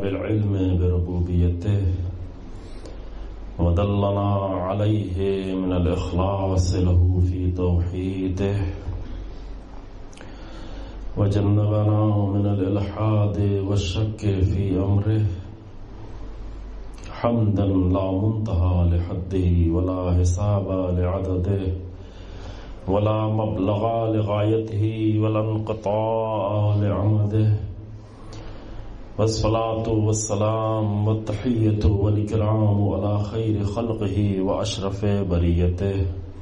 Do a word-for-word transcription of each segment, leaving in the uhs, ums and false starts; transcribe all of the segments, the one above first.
بالعلم بربوبيته ودلنا عليه من الإخلاص له في توحيده وجنبنا من الإلحاد والشك في أمره حمدا لا منتهى لحده ولا حساب لعدده ولا مبلغ لغايته ولا انقطاع لعمده والصلاة والسلام والتحية والإكرام على خير خلقه وأشرف بريته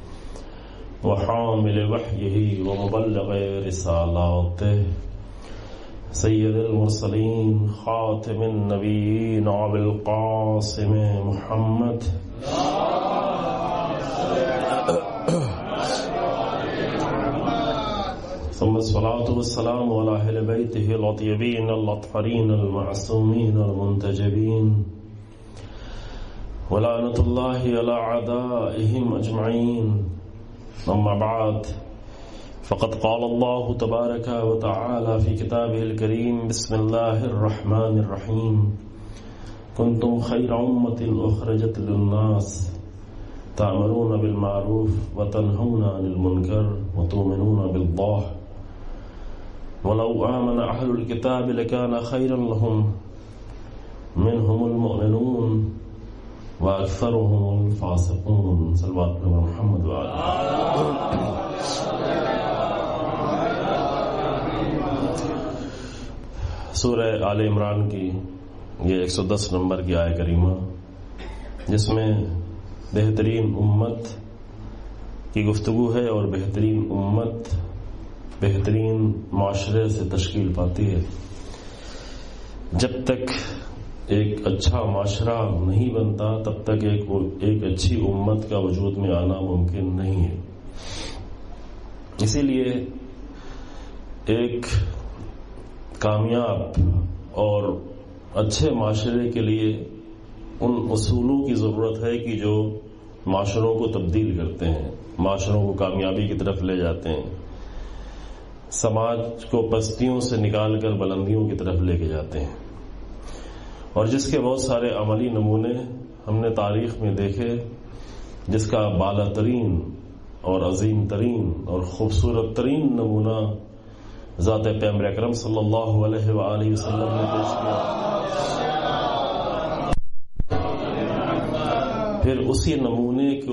وحامل وحيه ومبلغ رسالاته سيد المرسلين خاتم النبيين أبي القاسم محمد ثم الصلاة والسلام على أهل بيته الأطيبين الأطهرين المعصومين المنتجبين ولعنة الله على أعدائهم أجمعين أما بعد فقد قال الله تبارك وتعالى في كتابه الكريم بسم الله الرحمن الرحيم كنتم خير أمة أخرجت للناس تأمرون بالمعروف وتنهون عن المنكر وتؤمنون بالله ولو آمن أهل الكتاب لكان خيرا لهم منهم المؤمنون وأكثرهم الفاسقون صلوات محمد وآله سورہ آل عمران کی یہ ایک سو دس نمبر کی آیہ کریمہ جس میں بہترین امت کی گفتگو ہے اور بہترین امت بہترین معاشرے سے تشکیل پاتی ہے. جب تک ایک اچھا معاشرہ نہیں بنتا تب تک ایک ایک اچھی امت کا وجود میں آنا ممکن نہیں ہے. اسی لیے ایک کامیاب اور اچھے معاشرے کے لیے ان اصولوں کی ضرورت ہے کہ جو معاشروں کو تبدیل کرتے ہیں، معاشروں کو کامیابی کی طرف لے جاتے ہیں، سماج کو پستیوں سے نکال کر بلندیوں کی طرف لے کے جاتے ہیں. اور جس کے بہت سارے عملی نمونے ہم نے تاریخ میں دیکھے، جس کا بالا ترین اور عظیم ترین اور خوبصورت ترین نمونہ ذات پیغمبر اکرم صلی اللہ علیہ وآلہ وسلم نے پیش کیا. پھر اسی نمونے کو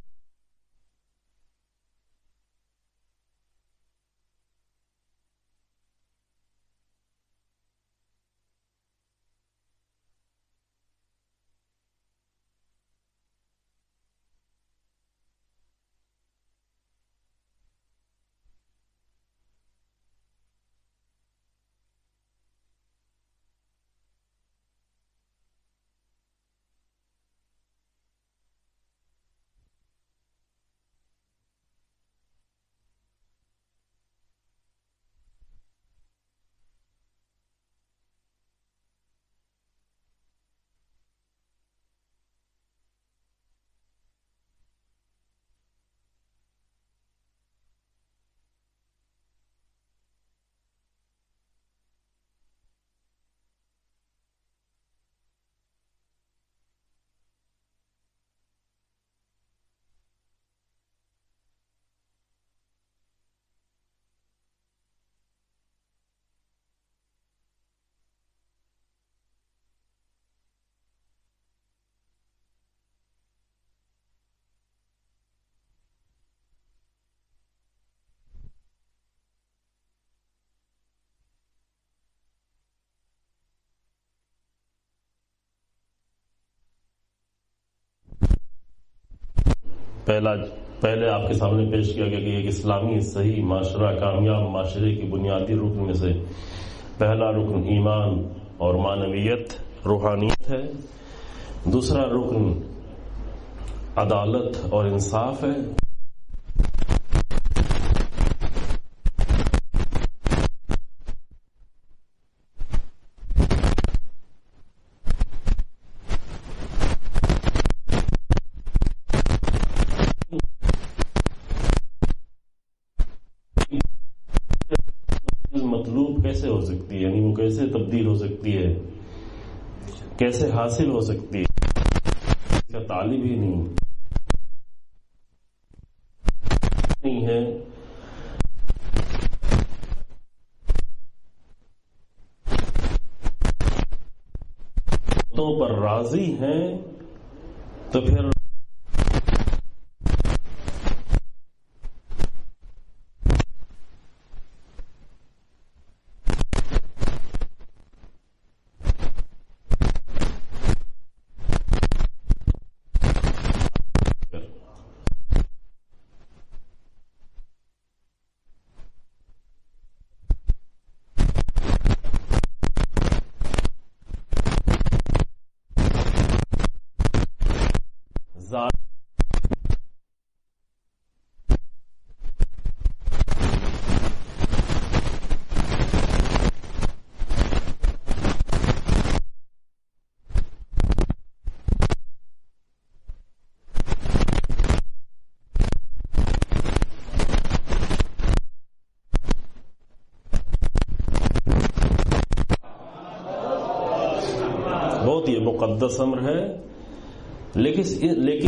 پہلا پہلے آپ کے سامنے پیش کیا گیا کہ ایک اسلامی صحیح معاشرہ کامیاب معاشرے کی بنیادی رکن میں سے پہلا رکن ایمان اور معنویت روحانیت ہے. دوسرا رکن عدالت اور انصاف ہے. مطلوب کیسے ہو سکتی ہے، یعنی وہ کیسے تبدیل ہو سکتی ہے کیسے حاصل ہو سکتی ہے، اس کا طالب ہی نہیں نہیں ہے، پر راضی ہیں تو پھر بہت یہ مقدس امر ہے، لیکن لیکن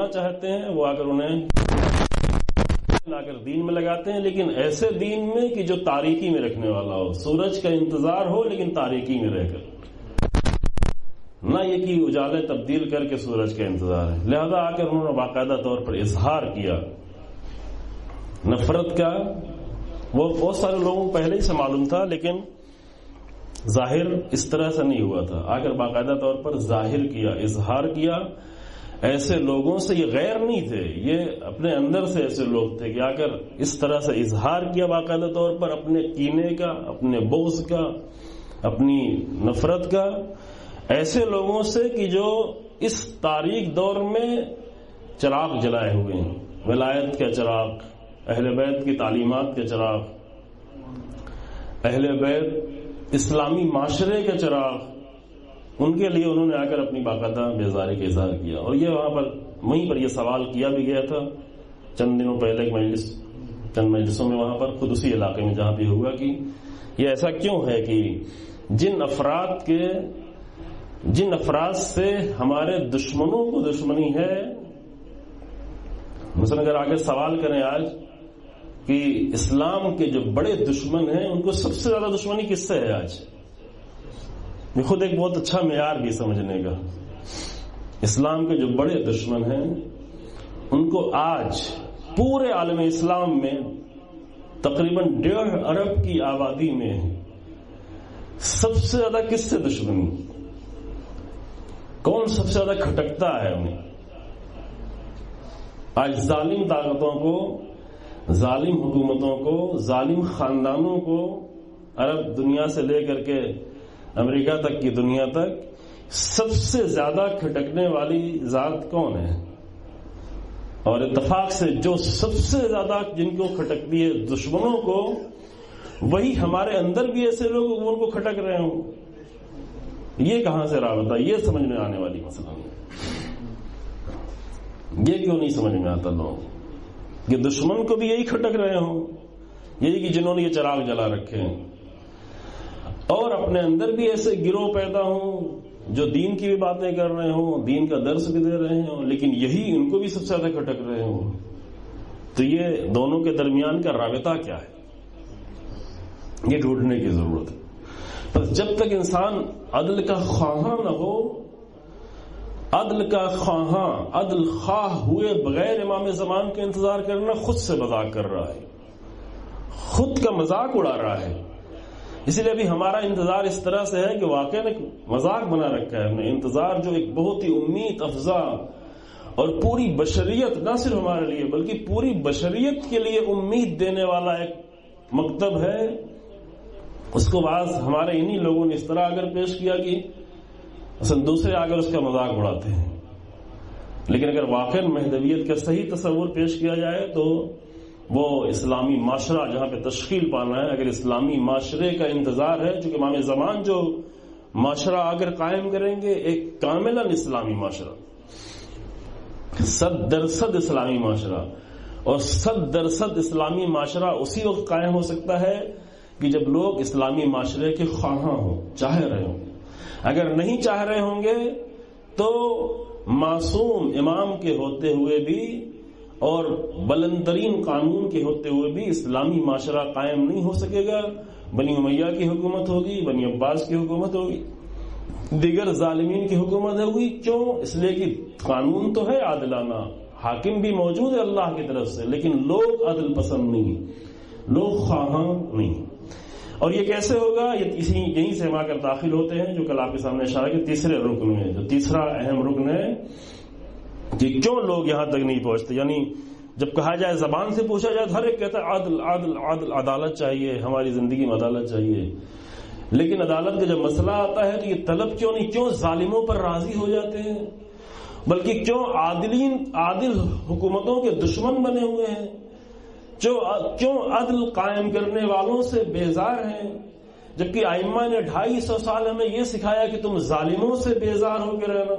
ہونا چاہتے ہیں وہ آ کر انہیں لا کر دین میں لگاتے ہیں، لیکن ایسے دین میں کہ جو تاریکی میں رکھنے والا ہو، سورج کا انتظار ہو لیکن تاریکی میں رہ کر، نہ یہ کہ اجالے تبدیل کر کے سورج کا انتظار ہے۔ لہذا آ کر انہوں نے باقاعدہ طور پر اظہار کیا نفرت کا۔ وہ بہت سارے لوگوں کو پہلے ہی سے معلوم تھا، لیکن ظاہر اس طرح سے نہیں ہوا تھا۔ آ کر باقاعدہ طور پر ظاہر کیا، اظہار کیا۔ ایسے لوگوں سے یہ غیر نہیں تھے، یہ اپنے اندر سے ایسے لوگ تھے کہ آ کر اس طرح سے اظہار کیا باقاعدہ طور پر اپنے کینے کا، اپنے بغض کا، اپنی نفرت کا، ایسے لوگوں سے کہ جو اس تاریک دور میں چراغ جلائے ہوئے ہیں، ولایت کا چراغ، اہل بیت کی تعلیمات کے چراغ، اہل بیت اسلامی معاشرے کے چراغ، ان کے لیے انہوں نے آ کر اپنی باقاعدہ بیزاری کا اظہار کیا۔ اور یہ وہاں پر وہیں پر یہ سوال کیا بھی گیا تھا چند دنوں پہلے ایک مجلس چند مجلسوں میں وہاں پر خود اسی علاقے میں جہاں بھی ہوا کہ یہ ایسا کیوں ہے کہ جن افراد کے جن افراد سے ہمارے دشمنوں کو دشمنی ہے، مثلا اگر آگے سوال کریں آج کہ اسلام کے جو بڑے دشمن ہیں ان کو سب سے زیادہ دشمنی کس سے ہے آج؟ یہ خود ایک بہت اچھا معیار بھی سمجھنے کا۔ اسلام کے جو بڑے دشمن ہیں ان کو آج پورے عالم اسلام میں تقریباً ڈیڑھ ارب کی آبادی میں سب سے زیادہ کس سے دشمنی؟ کون سب سے زیادہ کھٹکتا ہے انہیں؟ آج ظالم طاقتوں کو، ظالم حکومتوں کو، ظالم خاندانوں کو، عرب دنیا سے لے کر کے امریکہ تک کی دنیا تک سب سے زیادہ کھٹکنے والی ذات کون ہے؟ اور اتفاق سے جو سب سے زیادہ جن کو کھٹکتی ہے دشمنوں کو، وہی ہمارے اندر بھی ایسے لوگ ان کو کھٹک رہے ہوں۔ یہ کہاں سے رابطہ؟ یہ سمجھ میں آنے والی مسئلہ نہیں۔ یہ کیوں نہیں سمجھ میں آتا لوگ کہ دشمن کو بھی یہی کھٹک رہے ہوں، یہی کہ جنہوں نے یہ چراغ جلا رکھے ہیں، اور اپنے اندر بھی ایسے گروہ پیدا ہوں جو دین کی بھی باتیں کر رہے ہوں، دین کا درس بھی دے رہے ہوں، لیکن یہی ان کو بھی سب سے زیادہ کھٹک رہے ہوں۔ تو یہ دونوں کے درمیان کا رابطہ کیا ہے؟ یہ ڈھونڈنے کی ضرورت ہے۔ بس جب تک انسان عدل کا خواہاں نہ ہو، عدل کا خواہاں، عدل خواہ ہوئے بغیر امام زمان کا انتظار کرنا خود سے مذاق کر رہا ہے، خود کا مذاق اڑا رہا ہے۔ اسی لیے ابھی ہمارا انتظار اس طرح سے ہے کہ واقعی نے مذاق بنا رکھا ہے ہم نے انتظار، جو ایک بہت ہی امید افزا اور پوری بشریت، نہ صرف ہمارے لیے بلکہ پوری بشریت کے لیے امید دینے والا ایک مکتب ہے، اس کو بعض ہمارے انہی لوگوں نے اس طرح اگر پیش کیا کہ اصل دوسرے آگر اس کا مذاق اڑاتے ہیں۔ لیکن اگر واقعی مہدویت کا صحیح تصور پیش کیا جائے تو وہ اسلامی معاشرہ جہاں پہ تشکیل پانا ہے، اگر اسلامی معاشرے کا انتظار ہے، چونکہ امام زمان جو معاشرہ اگر قائم کریں گے ایک کاملاً اسلامی معاشرہ، صد درصد اسلامی معاشرہ، اور صد درصد اسلامی معاشرہ اسی وقت قائم ہو سکتا ہے کہ جب لوگ اسلامی معاشرے کے خواہاں ہوں، چاہ رہے ہوں۔ اگر نہیں چاہ رہے ہوں گے تو معصوم امام کے ہوتے ہوئے بھی اور بلندترین قانون کے ہوتے ہوئے بھی اسلامی معاشرہ قائم نہیں ہو سکے گا۔ بنی امیہ کی حکومت ہوگی، بنی عباس کی حکومت ہوگی، دیگر ظالمین کی حکومت ہوگی۔ کیوں؟ اس لیے کہ قانون تو ہے عادلانہ، حاکم بھی موجود ہے اللہ کی طرف سے، لیکن لوگ عدل پسند نہیں، لوگ خواہاں نہیں۔ اور یہ کیسے ہوگا؟ یہ اسی یہیں سے ہم آ کر داخل ہوتے ہیں جو کل آپ کے سامنے اشارہ کہ تیسرے رکن میں، جو تیسرا اہم رکن ہے کہ کیوں لوگ یہاں تک نہیں پہنچتے۔ یعنی جب کہا جائے، زبان سے پوچھا جائے تو ہر ایک کہتا ہے عادل عادل عادل، عدالت چاہیے، ہماری زندگی میں عدالت چاہیے، لیکن عدالت کا جب مسئلہ آتا ہے تو یہ طلب کیوں نہیں؟ کیوں ظالموں پر راضی ہو جاتے ہیں، بلکہ کیوں عادلین عادل حکومتوں کے دشمن بنے ہوئے ہیں، کیوں عدل قائم کرنے والوں سے بیزار ہیں، جبکہ ائمہ نے ڈھائی سو سال ہمیں یہ سکھایا کہ تم ظالموں سے بیزار ہو کے رہنا۔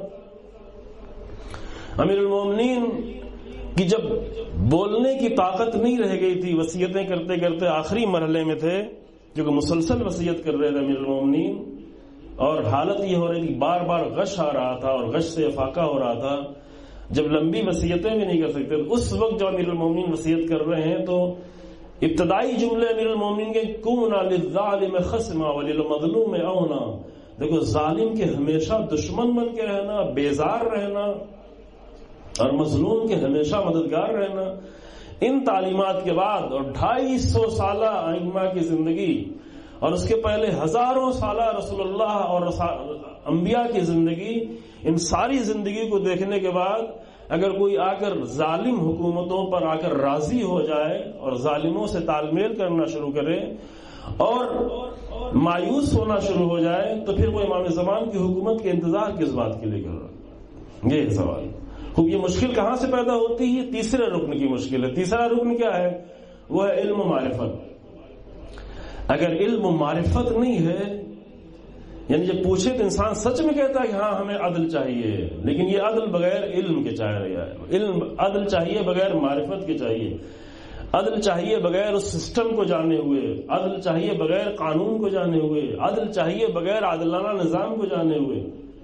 امیر المومنین کی جب بولنے کی طاقت نہیں رہ گئی تھی، وصیتیں کرتے کرتے آخری مرحلے میں تھے، جو کہ مسلسل وصیت کر رہے تھے امیر المومنین، اور حالت یہ ہو رہی تھی بار بار غش آ رہا تھا اور غش سے افاقہ ہو رہا تھا۔ جب لمبی وصیتیں بھی نہیں کر سکتے، تو اس وقت جب امیر المومنین وصیت کر رہے ہیں تو ابتدائی جملے امیر المومنین کے کُونَ لِلظَّالِمِ خَصْمًا وَلِلْمَظْلُومِ عَوْنًا، دیکھو ظالم کے ہمیشہ دشمن بن کے رہنا، بیزار رہنا، اور مظلوم کے ہمیشہ مددگار رہنا، ان تعلیمات کے بعد اور ڈھائی سو سالہ ائمہ کی زندگی اور اس کے پہلے ہزاروں سالہ رسول اللہ اور انبیاء کی زندگی، ان ساری زندگی کو دیکھنے کے بعد اگر کوئی آ کر ظالم حکومتوں پر آ کر راضی ہو جائے اور ظالموں سے تال میل کرنا شروع کرے اور مایوس ہونا شروع ہو جائے، تو پھر وہ امام زمان کی حکومت کے انتظار کس بات کے لیے کر رہا؟ یہ سوال۔ خوب یہ مشکل کہاں سے پیدا ہوتی ہے؟ تیسرے رکن کی مشکل ہے۔ تیسرا رکن کیا ہے؟ وہ ہے علم و معرفت۔ اگر علم و معرفت نہیں ہے، یعنی جب پوچھے تو انسان سچ میں کہتا ہے کہ ہاں ہمیں عدل چاہیے، لیکن یہ عدل بغیر علم کے چاہ رہا ہے۔ علم عدل چاہیے بغیر معرفت کے چاہیے، عدل چاہیے بغیر اس سسٹم کو جانے ہوئے، عدل چاہیے بغیر قانون کو جانے ہوئے، عدل چاہیے بغیر عادلانہ نظام کو جانے ہوئے۔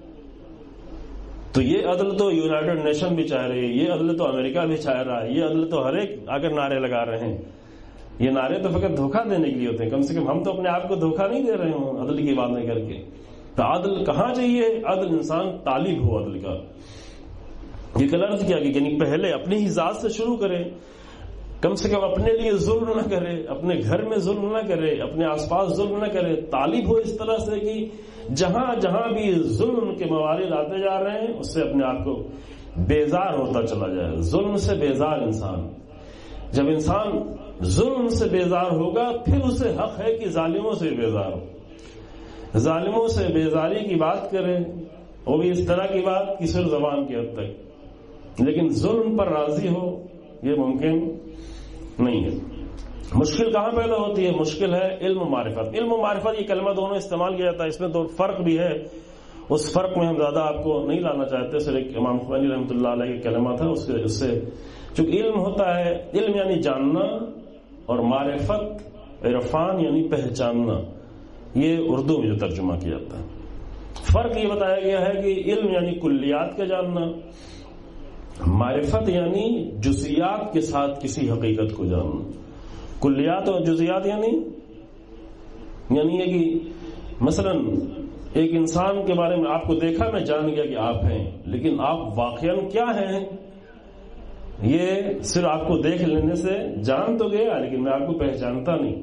تو یہ عدل تو یونائٹڈ نیشن بھی چاہ رہی ہے، یہ عدل تو امریکہ بھی چاہ رہا ہے، یہ عدل تو ہر ایک آ کر نعرے لگا رہے ہیں۔ یہ نعرے تو فقط دھوکہ دینے کے لیے ہوتے ہیں، کم سے کم ہم تو اپنے آپ کو دھوکہ نہیں دے رہے ہوں عدل کی باتیں کر کے۔ تو عدل کہاں چاہیے؟ عدل انسان طالب ہو عدل کا۔ یہ کلرز کیا کہ یعنی پہلے اپنی ہی ذات سے شروع کرے، کم سے کم اپنے لیے ظلم نہ کرے، اپنے گھر میں ظلم نہ کرے، اپنے آس پاس ظلم نہ کرے، طالب ہو اس طرح سے کہ جہاں جہاں بھی ظلم کے موارد آتے جا رہے ہیں اس سے اپنے آپ کو بیزار ہوتا چلا جائے۔ ظلم سے بیزار انسان، جب انسان ظلم سے بیزار ہوگا پھر اسے حق ہے کہ ظالموں سے بیزار ہو، ظالموں سے بیزاری کی بات کرے، وہ بھی اس طرح کی بات کہ صرف زبان کی حد تک، لیکن ظلم پر راضی ہو یہ ممکن نہیں ہے۔ مشکل کہاں پیدا ہوتی ہے؟ مشکل ہے علم و معرفت۔ علم و معرفت یہ کلمہ دونوں استعمال کیا جاتا ہے، اس میں تو فرق بھی ہے، اس فرق میں ہم زیادہ آپ کو نہیں لانا چاہتے، صرف ایک امام خمینی رحمۃ اللہ علیہ کا کلمہ تھا، اس سے اس سے چونکہ علم ہوتا ہے، علم یعنی جاننا، اور معرفت عرفان یعنی پہچاننا، یہ اردو میں جو ترجمہ کیا جاتا ہے۔ فرق یہ بتایا گیا ہے کہ علم یعنی کلیات کا جاننا، معرفت یعنی جزئیات کے ساتھ کسی حقیقت کو جاننا۔ کلیات اور جزئیات یعنی یعنی یہ کہ مثلا ایک انسان کے بارے میں آپ کو دیکھا، میں جان گیا کہ آپ ہیں، لیکن آپ واقعاً کیا ہیں یہ صرف آپ کو دیکھ لینے سے جان تو گیا، لیکن میں آپ کو پہچانتا نہیں۔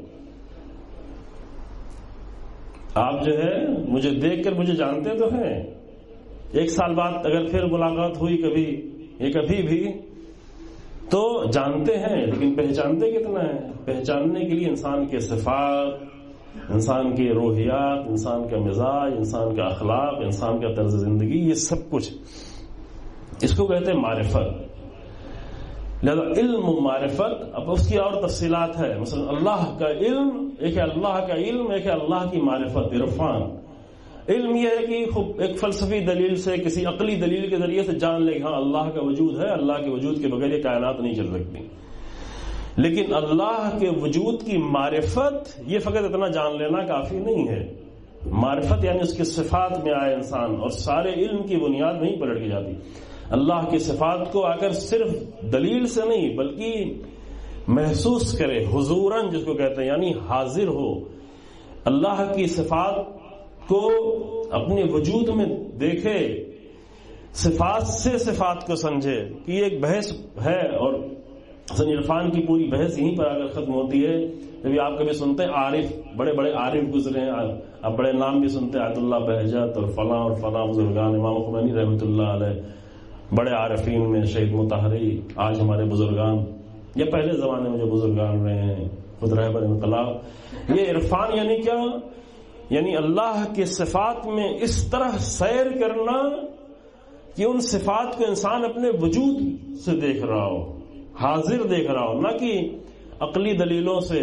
آپ جو ہے مجھے دیکھ کر مجھے جانتے تو ہیں، ایک سال بعد اگر پھر ملاقات ہوئی کبھی یہ کبھی بھی تو جانتے ہیں، لیکن پہچانتے کتنا ہے؟ پہچاننے کے لیے انسان کے صفات، انسان کے روحیات، انسان کا مزاج، انسان کا اخلاق، انسان کا طرز زندگی، یہ سب کچھ اس کو کہتے ہیں معرفت۔ لہذا علم و معرفت، اب اس کی اور تفصیلات ہے، مثلا اللہ کا علم ایک ہے، اللہ کا علم ایک ہے، اللہ کی معرفت عرفان۔ علم یہ ہے کہ خود ایک فلسفی دلیل سے، کسی عقلی دلیل کے ذریعے سے جان لے کہ ہاں اللہ کا وجود ہے، اللہ کے وجود کے بغیر یہ کائنات نہیں چل سکتی۔ لیکن اللہ کے وجود کی معرفت یہ فقط اتنا جان لینا کافی نہیں ہے۔ معرفت یعنی اس کے صفات میں آئے انسان، اور سارے علم کی بنیاد نہیں پلٹ کی جاتی۔ اللہ کی صفات کو اگر صرف دلیل سے نہیں بلکہ محسوس کرے، حضوراً جس کو کہتے ہیں، یعنی حاضر ہو، اللہ کی صفات کو اپنے وجود میں دیکھے، صفات سے صفات کو سمجھے کہ یہ ایک بحث ہے، اور حسن عرفان کی پوری بحث یہیں پر اگر ختم ہوتی ہے۔ جب آپ کبھی سنتے ہیں عارف، بڑے بڑے عارف گزرے ہیں، اب بڑے نام بھی سنتے ہیں، آیت اللہ بہجت اور فلاں اور فلاں بزرگان، امام خمینی رحمۃ اللہ علیہ، بڑے عارفین میں شہید مطہری، آج ہمارے بزرگان یا پہلے زمانے میں جو بزرگان رہے ہیں، خود رہبر انقلاب۔ یہ عرفان یعنی کیا؟ یعنی اللہ کے صفات میں اس طرح سیر کرنا کہ ان صفات کو انسان اپنے وجود سے دیکھ رہا ہو، حاضر دیکھ رہا ہو، نہ کہ عقلی دلیلوں سے،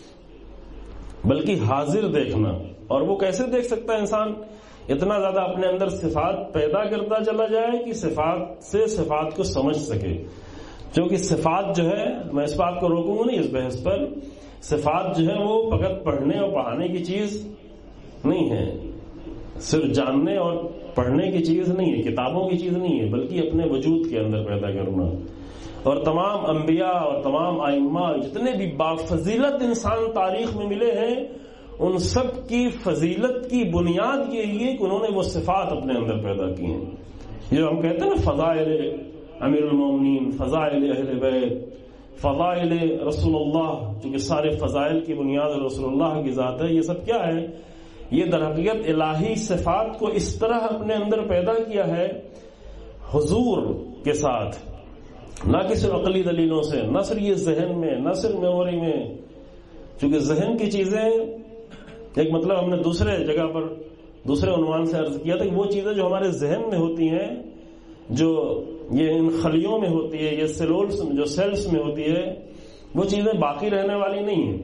بلکہ حاضر دیکھنا۔ اور وہ کیسے دیکھ سکتا ہے انسان؟ اتنا زیادہ اپنے اندر صفات پیدا کرتا چلا جائے کہ صفات سے صفات کو سمجھ سکے۔ کیونکہ صفات جو ہے، میں اس بات کو روکوں گا نہیں اس بحث پر، صفات جو ہے وہ فقط پڑھنے اور پڑھانے کی چیز نہیں ہے۔ صرف جاننے اور پڑھنے کی چیز نہیں ہے، کتابوں کی چیز نہیں ہے، بلکہ اپنے وجود کے اندر پیدا کرنا. اور تمام انبیاء اور تمام ائمہ جتنے بھی بافضیلت انسان تاریخ میں ملے ہیں، ان سب کی فضیلت کی بنیاد یہی ہے کہ انہوں نے وہ صفات اپنے اندر پیدا کی ہیں. یہ ہم کہتے ہیں نا فضائل امیر المومنین، فضائل اہل بیت، فضائل رسول اللہ، چونکہ سارے فضائل کی بنیاد رسول اللہ کی ذات ہے. یہ سب کیا ہے؟ یہ در حقیقت الہی صفات کو اس طرح اپنے اندر پیدا کیا ہے حضور کے ساتھ، نہ کہ صرف عقلی دلیلوں سے، نہ صرف یہ ذہن میں، نہ صرف میموری میں. چونکہ ذہن کی چیزیں ایک مطلب ہم نے دوسرے جگہ پر دوسرے عنوان سے عرض کیا تھا کہ وہ چیزیں جو ہمارے ذہن میں ہوتی ہیں، جو یہ ان خلیوں میں ہوتی ہے، یہ سیلولز جو سیلز میں ہوتی ہے، وہ چیزیں باقی رہنے والی نہیں ہیں،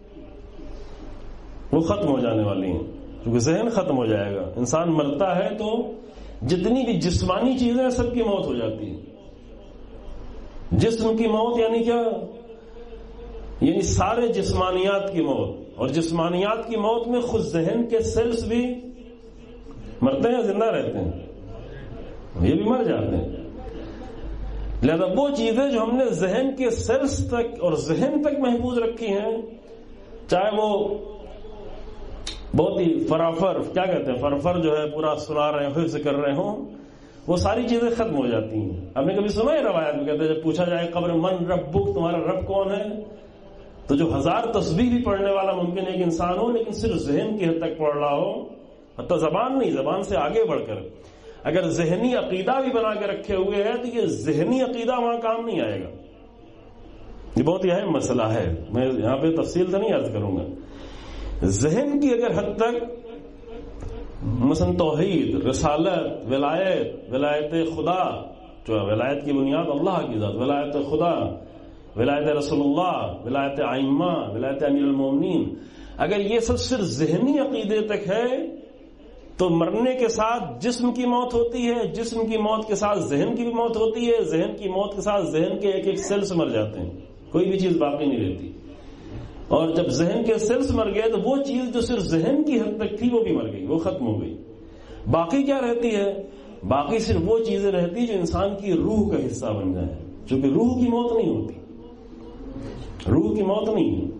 وہ ختم ہو جانے والی ہیں. کیونکہ ذہن ختم ہو جائے گا. انسان مرتا ہے تو جتنی بھی جسمانی چیزیں سب کی موت ہو جاتی ہے. جسم کی موت یعنی کیا؟ یعنی سارے جسمانیات کی موت. اور جسمانیات کی موت میں خود ذہن کے سیلز بھی مرتے ہیں، زندہ رہتے ہیں، یہ بھی مر جاتے ہیں. لہذا وہ چیزیں جو ہم نے ذہن کے سیلز تک اور ذہن تک محفوظ رکھی ہیں، چاہے وہ بہت ہی فرافر کیا کہتے ہیں فرفر جو ہے پورا سنا رہے ہوں، حفظ کر رہے ہوں، وہ ساری چیزیں ختم ہو جاتی ہیں. ہم نے کبھی سنا ہے روایت میں کہتے ہیں جب پوچھا جائے قبر من ربک، تمہارا رب کون ہے، تو جو ہزار تسبیح بھی پڑھنے والا ممکن ہے کہ انسان ہو، لیکن صرف ذہن کی حد تک پڑھ رہا ہو، حتی زبان نہیں، زبان سے آگے بڑھ کر اگر ذہنی عقیدہ بھی بنا کے رکھے ہوئے ہے تو یہ ذہنی عقیدہ وہاں کام نہیں آئے گا. یہ بہت ہی اہم مسئلہ ہے، میں یہاں پہ تفصیل سے نہیں عرض کروں گا. ذہن کی اگر حد تک مثلا توحید، رسالت، ولایت، ولایت خدا، جو ولایت کی بنیاد اللہ کی ذات، ولایت خدا، ولایت رسول اللہ، ولایت ائمہ، ولایت امیر المومنین، اگر یہ سب صرف ذہنی عقیدے تک ہے تو مرنے کے ساتھ جسم کی موت ہوتی ہے، جسم کی موت کے ساتھ ذہن کی بھی موت ہوتی ہے، ذہن کی موت کے ساتھ ذہن کے ایک ایک سیلز مر جاتے ہیں، کوئی بھی چیز باقی نہیں رہتی. اور جب ذہن کے سیلز مر گئے تو وہ چیز جو صرف ذہن کی حد تک تھی وہ بھی مر گئی، وہ ختم ہو گئی. باقی کیا رہتی ہے؟ باقی صرف وہ چیزیں رہتی جو انسان کی روح کا حصہ بن جائیں. چونکہ روح کی موت نہیں ہوتی، روح کی موت نہیں ہے،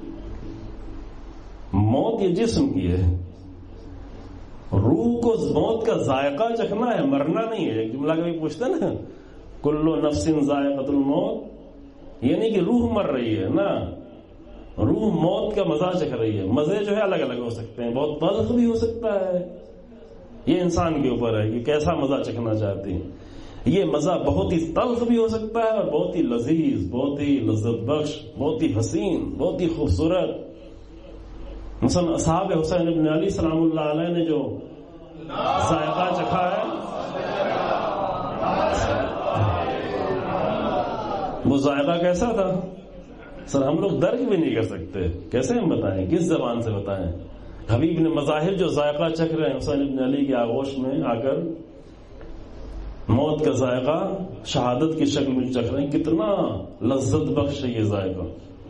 موت یہ جسم کی ہے. روح کو موت کا ذائقہ چکھنا ہے، مرنا نہیں ہے. ایک جملہ کبھی پوچھتے نا کل نفس ذائقۃ الموت، یہ نہیں کہ روح مر رہی ہے، نا، روح موت کا مزہ چکھ رہی ہے. مزے جو ہے الگ الگ ہو سکتے ہیں، بہت تلخ بھی ہو سکتا ہے، یہ انسان کے اوپر ہے کہ کیسا مزہ چکھنا چاہتے ہیں. یہ مزہ بہت ہی تلخ بھی ہو سکتا ہے اور بہت ہی لذیذ، بہت ہی لذت بخش، بہت ہی حسین، بہت ہی خوبصورت. مثلا اصحاب حسین ابن علی سلام اللہ علیہ نے جو ذائقہ چکھا ہے وہ ذائقہ کیسا تھا سر ہم لوگ درک بھی نہیں کر سکتے. کیسے ہم بتائیں، کس زبان سے بتائیں؟ حبیب نے مظاہر جو ذائقہ چکھ رہے ہیں حسین ابن علی کے آغوش میں آ کر، موت کا ذائقہ شہادت کی شکل میں چکھ رہے ہیں، کتنا لذت بخش ہے یہ ذائقہ،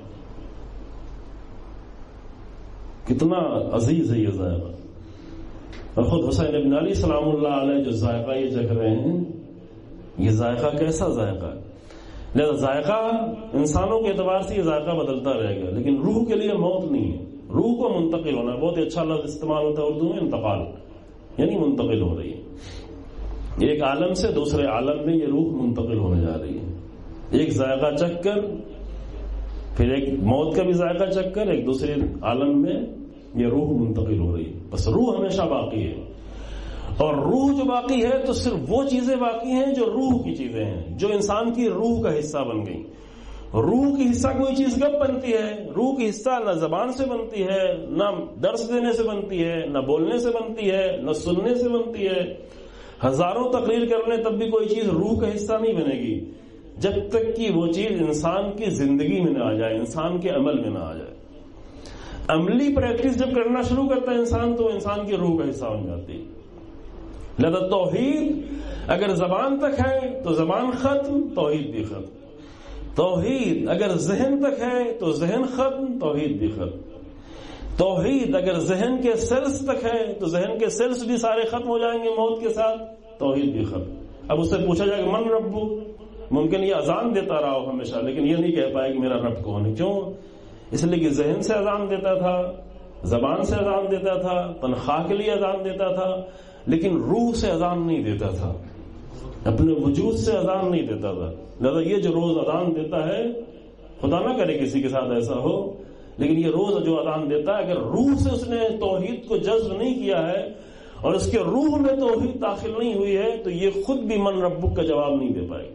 کتنا عزیز ہے یہ ذائقہ. اور خود حسین ابن علی سلام اللہ علیہ جو ذائقہ یہ چکھ رہے ہیں، یہ ذائقہ کیسا ذائقہ ہے. لہذا ذائقہ انسانوں کے اعتبار سے یہ ذائقہ بدلتا رہے گا، لیکن روح کے لیے موت نہیں ہے. روح کو منتقل ہونا، بہت ہی اچھا لفظ استعمال ہوتا ہے اردو میں، انتقال، یعنی منتقل ہو رہی ہے. ایک عالم سے دوسرے عالم میں یہ روح منتقل ہونے جا رہی ہے. ایک ذائقہ چکھ کر، پھر ایک موت کا بھی ذائقہ چکھ کر ایک دوسرے عالم میں یہ روح منتقل ہو رہی ہے. بس روح ہمیشہ باقی ہے. اور روح جو باقی ہے تو صرف وہ چیزیں باقی ہیں جو روح کی چیزیں ہیں، جو انسان کی روح کا حصہ بن گئی. روح کی حصہ کوئی چیز کب بنتی ہے؟ روح کی حصہ نہ زبان سے بنتی ہے، نہ درس دینے سے بنتی ہے، نہ بولنے سے بنتی ہے، نہ سننے سے بنتی ہے. ہزاروں تقریر کر لیں تب بھی کوئی چیز روح کا حصہ نہیں بنے گی جب تک کہ وہ چیز انسان کی زندگی میں نہ آ جائے، انسان کے عمل میں نہ آ جائے. عملی پریکٹس جب کرنا شروع کرتا ہے انسان تو انسان کی روح کا حصہ بن جاتی ہے. لہذا توحید اگر زبان تک ہے تو زبان ختم، توحید بھی ختم. توحید اگر ذہن تک ہے تو ذہن ختم، توحید بھی ختم. توحید اگر ذہن کے سیلز تک ہے تو ذہن کے سیلز بھی سارے ختم ہو جائیں گے موت کے ساتھ، توحید بھی ختم۔ اب اس سے پوچھا جائے کہ من ربو، ممکن یہ اذان دیتا رہا ہو ہمیشہ لیکن یہ نہیں کہہ پائے کہ میرا رب کون ہے۔ کیوں؟ اس لیے کہ ذہن سے اذان دیتا تھا، زبان سے اذان دیتا تھا، تنخواہ کے لیے اذان دیتا تھا، لیکن روح سے اذان نہیں دیتا تھا، اپنے وجود سے اذان نہیں دیتا تھا۔ لہذا یہ جو روز اذان دیتا ہے، خدا نہ کرے کسی کے ساتھ ایسا ہو، لیکن یہ روز جو اذان دیتا ہے اگر روح سے اس نے توحید کو جذب نہیں کیا ہے اور اس کے روح میں توحید داخل نہیں ہوئی ہے تو یہ خود بھی من ربک کا جواب نہیں دے پائے۔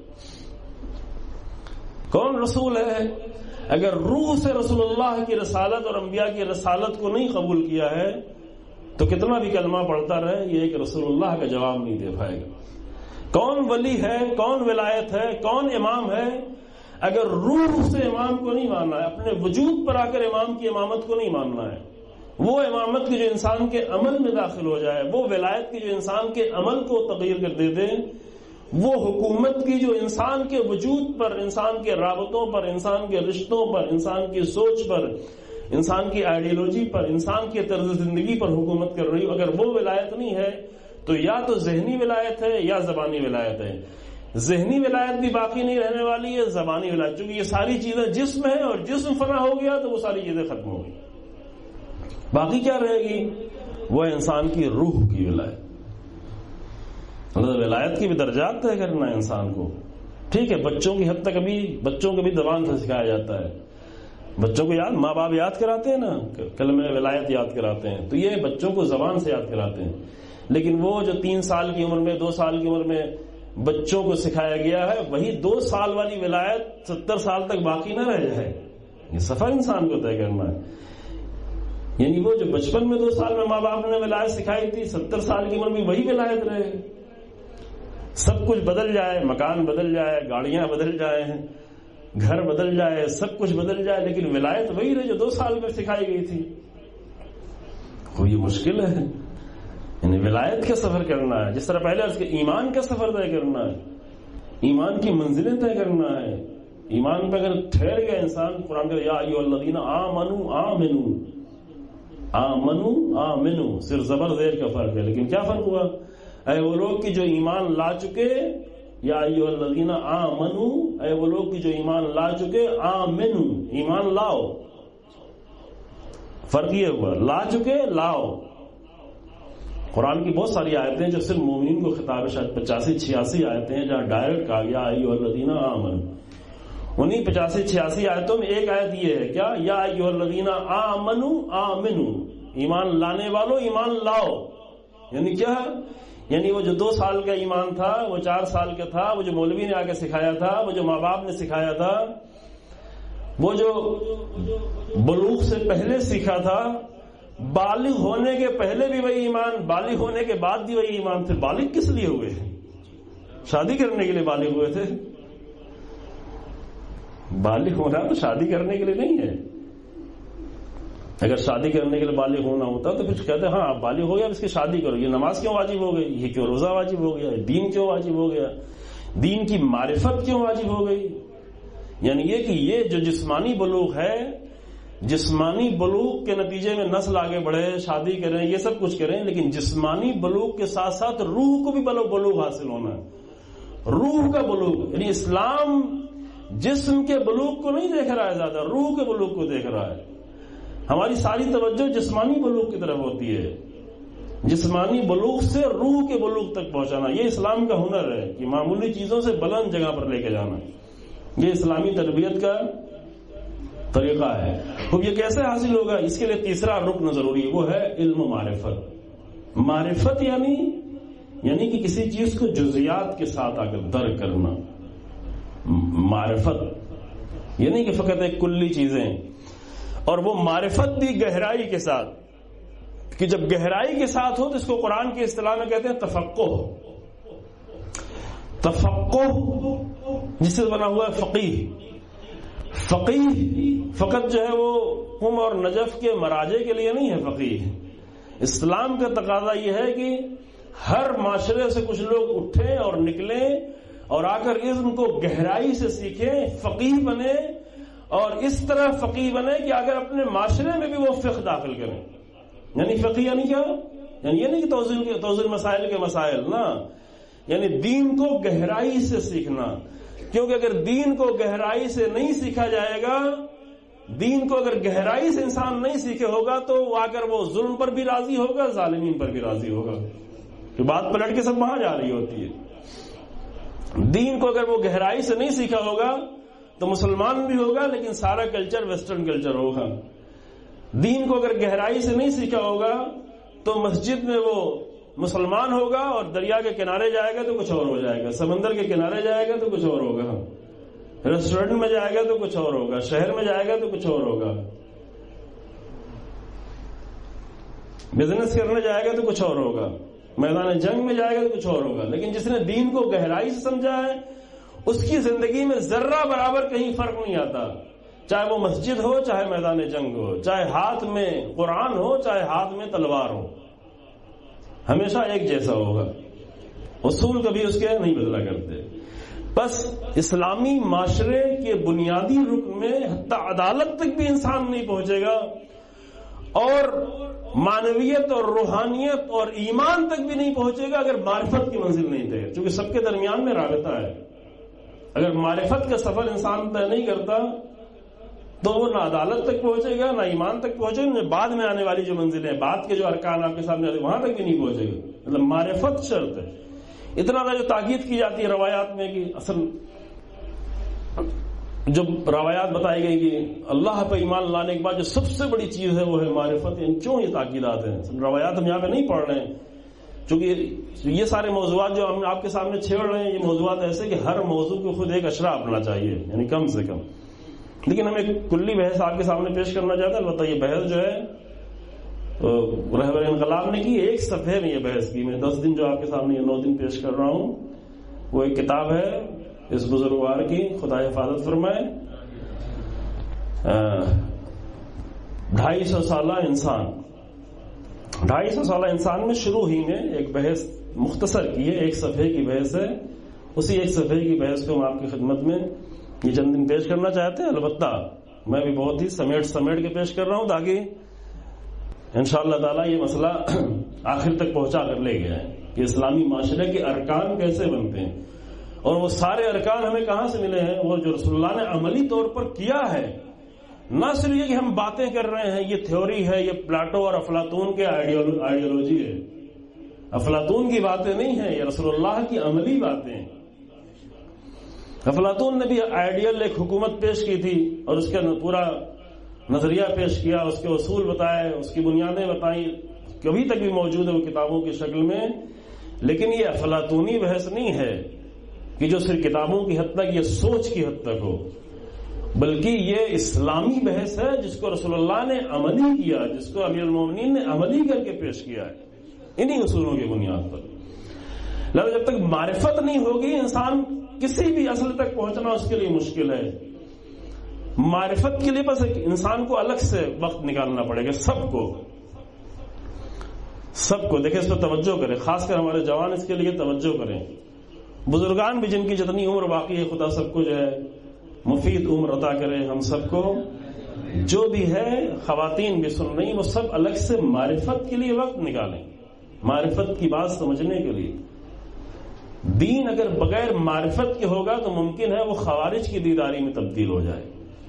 کون رسول ہے؟ اگر روح سے رسول اللہ کی رسالت اور انبیاء کی رسالت کو نہیں قبول کیا ہے تو کتنا بھی کلمہ پڑھتا رہے یہ ایک رسول اللہ کا جواب نہیں دے پائے گا۔ کون ولی ہے، کون ولایت ہے، کون امام ہے، اگر روح سے امام کو نہیں ماننا ہے، اپنے وجود پر آ کر امام کی امامت کو نہیں ماننا ہے، وہ امامت کی جو انسان کے عمل میں داخل ہو جائے، وہ ولایت کی جو انسان کے عمل کو تغیر کر دے دے، وہ حکومت کی جو انسان کے وجود پر، انسان کے رابطوں پر، انسان کے رشتوں پر، انسان کی سوچ پر، انسان کی آئیڈیالوجی پر، انسان کی طرز زندگی پر حکومت کر رہی ہو، اگر وہ ولایت نہیں ہے تو یا تو ذہنی ولایت ہے یا زبانی ولایت ہے۔ ذہنی ولایت بھی باقی نہیں رہنے والی ہے، زبانی ولایت، چونکہ یہ ساری چیزیں جسم ہے اور جسم فنا ہو گیا تو وہ ساری چیزیں ختم ہو گئی، باقی کیا رہے گی؟ وہ انسان کی روح کی ولایت۔ ولایت کی بھی درجات طے کرنا ہے انسان کو۔ ٹھیک ہے، بچوں کی حد تک ابھی بچوں کو بھی زبان سے سکھایا جاتا ہے، بچوں کو یاد ماں باپ یاد کراتے ہیں نا، کلمہ ولایت یاد کراتے ہیں، تو یہ بچوں کو زبان سے یاد کراتے ہیں، لیکن وہ جو تین سال کی عمر میں، دو سال کی عمر میں بچوں کو سکھایا گیا ہے، وہی دو سال والی ولایت ستر سال تک باقی نہ رہ جائے۔ یہ سفر انسان کو طے کرنا ہے، یعنی وہ جو بچپن میں دو سال میں ماں باپ نے ولایت سکھائی تھی، ستر سال کی عمر میں وہی ولایت رہے۔ سب کچھ بدل جائے، مکان بدل جائے، گاڑیاں بدل جائیں، گھر بدل جائے، سب کچھ بدل جائے، لیکن ولایت وہی رہے جو دو سال میں سکھائی گئی تھی۔ وہ یہ مشکل ہے، یعنی ولایت کا سفر کرنا ہے، جس طرح پہلے اس کے ایمان کا سفر طے کرنا ہے، ایمان کی منزلیں طے کرنا ہے۔ ایمان پہ اگر ٹھہر گیا انسان، قرآن کا یا ایھا الذین آمنوا آمنوا آمنوا آمنوا، صرف زبر زیر کا فرق ہے، لیکن کیا فرق ہوا؟ اے وہ لوگ کی جو ایمان لا چکے، یا ایھا الذین آمنوا، اے وہ لوگ کی جو ایمان لا چکے، آمنوا، ایمان لاؤ، فرق یہ ہوا، لا چکے لاؤ۔ قرآن کی بہت ساری آیتیں جو صرف مومنین کو خطاب ہے، شاید پچاسی چھیاسی آیتیں ہیں جہاں ڈائریکٹ کہا گیا ایھا الذین آمنوا۔ انہیں پچاسی چھیاسی آیتوں میں ایک آیت یہ ہے کیا، یا ایھا الذین آمنوا آمنوا، ایمان لانے والوں ایمان لاؤ۔ یعنی کیا؟ یعنی وہ جو دو سال کا ایمان تھا، وہ چار سال کا تھا، وہ جو مولوی نے آ کے سکھایا تھا، وہ جو ماں باپ نے سکھایا تھا، وہ جو بلوغ سے پہلے سیکھا تھا، بالغ ہونے کے پہلے بھی وہی ایمان، بالغ ہونے کے بعد بھی وہی ایمان تھے۔ بالغ کس لیے ہوئے؟ شادی کرنے کے لیے بالغ ہوئے تھے۔ بالغ ہونا تو شادی کرنے کے لیے نہیں ہے۔ اگر شادی کرنے کے لیے بالغ ہونا ہوتا تو پھر کہتے ہاں آپ بالغ ہو گیا، اب اس کی شادی کرو۔ یہ نماز کیوں واجب ہو گئی؟ یہ کیوں روزہ واجب ہو گیا؟ دین کیوں واجب ہو گیا؟ دین کی معرفت کیوں واجب ہو گئی؟ یعنی یہ کہ یہ جو جسمانی بلوغ ہے، جسمانی بلوغ کے نتیجے میں نسل آگے بڑھے، شادی کریں، یہ سب کچھ کریں، لیکن جسمانی بلوغ کے ساتھ ساتھ روح کو بھی بلوغ حاصل ہونا ہے۔ روح کا بلوغ، یعنی اسلام جسم کے بلوغ کو نہیں دیکھ رہا ہے، زیادہ روح کے بلوغ کو دیکھ رہا ہے۔ ہماری ساری توجہ جسمانی بلوغ کی طرف ہوتی ہے، جسمانی بلوغ سے روح کے بلوغ تک پہنچانا، یہ اسلام کا ہنر ہے کہ معمولی چیزوں سے بلند جگہ پر لے کے جانا۔ یہ اسلامی تربیت کا طریقہ ہے۔ اب یہ کیسے حاصل ہوگا؟ اس کے لیے تیسرا رکن ضروری ہے، وہ ہے علم و معرفت۔ معرفت یعنی یعنی کہ کسی چیز کو جزیات کے ساتھ آ کر درک کرنا۔ معرفت یعنی کہ فقط ایک کلی چیزیں، اور وہ معرفت بھی گہرائی کے ساتھ، کہ جب گہرائی کے ساتھ ہو تو اس کو قرآن کی اصطلاح میں کہتے ہیں تفقہ۔ تفقہ جس سے بنا ہوا ہے فقیہ۔ فقیہ فقط جو ہے وہ قم اور نجف کے مراجع کے لیے نہیں ہے فقیہ۔ اسلام کا تقاضا یہ ہے کہ ہر معاشرے سے کچھ لوگ اٹھیں اور نکلیں اور آ کر علم کو گہرائی سے سیکھیں، فقیہ بنے، اور اس طرح فقیہ بنے کہ اگر اپنے معاشرے میں بھی وہ فقہ داخل کریں. یعنی فقیہ یعنی کیا؟ یعنی یہ نہیں کہ توزیع کے توزیع مسائل کے مسائل نہ، یعنی دین کو گہرائی سے سیکھنا. کیونکہ اگر دین کو گہرائی سے نہیں سیکھا جائے گا، دین کو اگر گہرائی سے انسان نہیں سیکھے ہوگا تو اگر وہ ظلم پر بھی راضی ہوگا، ظالمین پر بھی راضی ہوگا. تو بات پلٹ کے سب وہاں جا رہی ہوتی ہے. دین کو اگر وہ گہرائی سے نہیں سیکھا ہوگا تو مسلمان بھی ہوگا لیکن سارا کلچر ویسٹرن کلچر ہوگا. دین کو اگر گہرائی سے نہیں سیکھا ہوگا تو مسجد میں وہ مسلمان ہوگا اور دریا کے کنارے جائے گا تو کچھ اور ہو جائے گا، سمندر کے کنارے جائے گا تو کچھ اور ہوگا، ریسٹورینٹ میں جائے گا تو کچھ اور ہوگا، شہر میں جائے گا تو کچھ اور ہوگا، بزنس کرنے جائے گا تو کچھ اور ہوگا، میدان جنگ میں جائے گا تو کچھ اور ہوگا. لیکن جس نے دین کو گہرائی سے سمجھا ہے اس کی زندگی میں ذرہ برابر کہیں فرق نہیں آتا، چاہے وہ مسجد ہو چاہے میدان جنگ ہو، چاہے ہاتھ میں قرآن ہو چاہے ہاتھ میں تلوار ہو، ہمیشہ ایک جیسا ہوگا. اصول کبھی اس کے نہیں بدلا کرتے. بس اسلامی معاشرے کے بنیادی رکن میں حتی عدالت تک بھی انسان نہیں پہنچے گا اور معنویت اور روحانیت اور ایمان تک بھی نہیں پہنچے گا اگر معرفت کی منزل نہیں طے. چونکہ سب کے درمیان میں رابطہ ہے. اگر معرفت کا سفر انسان طے نہیں کرتا تو وہ نہ عدالت تک پہنچے گا نہ ایمان تک پہنچے گا، بعد میں آنے والی جو منزلیں ہیں، بعد کے جو ارکان آپ کے سامنے آتے ہیں وہاں تک بھی نہیں پہنچے گا. مطلب معرفت شرط ہے. اتنا نہ جو تاکید کی جاتی ہے روایات میں کہ اصل جو روایات بتائی گئی کہ اللہ پہ ایمان لانے کے بعد جو سب سے بڑی چیز ہے وہ ہے معرفت. یعنی کیوں یہ تاکیدات ہیں؟ روایات ہم یہاں پہ نہیں پڑھ رہے ہیں چونکہ یہ سارے موضوعات جو ہم آپ کے سامنے چھیڑ رہے ہیں یہ موضوعات ایسے کہ ہر موضوع کو خود ایک اشرا اپنا چاہیے، یعنی کم سے کم. لیکن ہم ایک کلی بحث آپ کے سامنے پیش کرنا چاہتے ہیں. البتہ یہ بحث جو ہے رہبر انقلاب نے کی، ایک صفحے میں یہ بحث کی. میں دس دن جو آپ کے سامنے یہ نو دن پیش کر رہا ہوں وہ ایک کتاب ہے اس بزرگوار کی، خدا حفاظت فرمائے، ڈھائی سو سالہ انسان. ڈھائی سو سالہ انسان میں شروع ہی میں ایک بحث مختصر کی ہے، ایک صفحے کی بحث ہے. اسی ایک صفحے کی بحث کو ہم آپ کی خدمت میں یہ چند دن پیش کرنا چاہتے ہیں. البتہ میں بھی بہت ہی سمیٹ سمیٹ کے پیش کر رہا ہوں تاکہ انشاءاللہ تعالی یہ مسئلہ آخر تک پہنچا کر لے گیا ہے کہ اسلامی معاشرے کے ارکان کیسے بنتے ہیں اور وہ سارے ارکان ہمیں کہاں سے ملے ہیں. وہ جو رسول اللہ نے عملی طور پر کیا ہے، نہ صرف یہ کہ ہم باتیں کر رہے ہیں، یہ تھیوری ہے، یہ پلاٹو اور افلاطون کے آئیڈیالوجی ہے. افلاطون کی باتیں نہیں ہیں، یہ رسول اللہ کی عملی باتیں ہیں. افلاطون نے بھی آئیڈیل ایک حکومت پیش کی تھی اور اس کا پورا نظریہ پیش کیا، اس کے اصول بتائے، اس کی بنیادیں بتائیں، کبھی تک بھی موجود ہے وہ کتابوں کی شکل میں. لیکن یہ افلاطونی بحث نہیں ہے کہ جو صرف کتابوں کی حد تک، یہ سوچ کی حد تک ہو، بلکہ یہ اسلامی بحث ہے جس کو رسول اللہ نے عملی کیا، جس کو امیر المومنین نے عملی کر کے پیش کیا ہے انہی اصولوں کی بنیاد پر. لہذا جب تک معرفت نہیں ہوگی انسان کسی بھی اصل تک پہنچنا اس کے لیے مشکل ہے. معرفت کے لیے بس انسان کو الگ سے وقت نکالنا پڑے گا. سب کو سب کو دیکھیں، اس پر توجہ کریں، خاص کر ہمارے جوان اس کے لیے توجہ کریں. بزرگان بھی جن کی جتنی عمر باقی ہے خدا سب کو جو ہے مفید عمر عطا کرے. ہم سب کو جو بھی ہے، خواتین بھی سن رہی، وہ سب الگ سے معرفت کے لیے وقت نکالیں، معرفت کی بات سمجھنے کے لیے. دین اگر بغیر معرفت کے ہوگا تو ممکن ہے وہ خوارج کی دیداری میں تبدیل ہو جائے.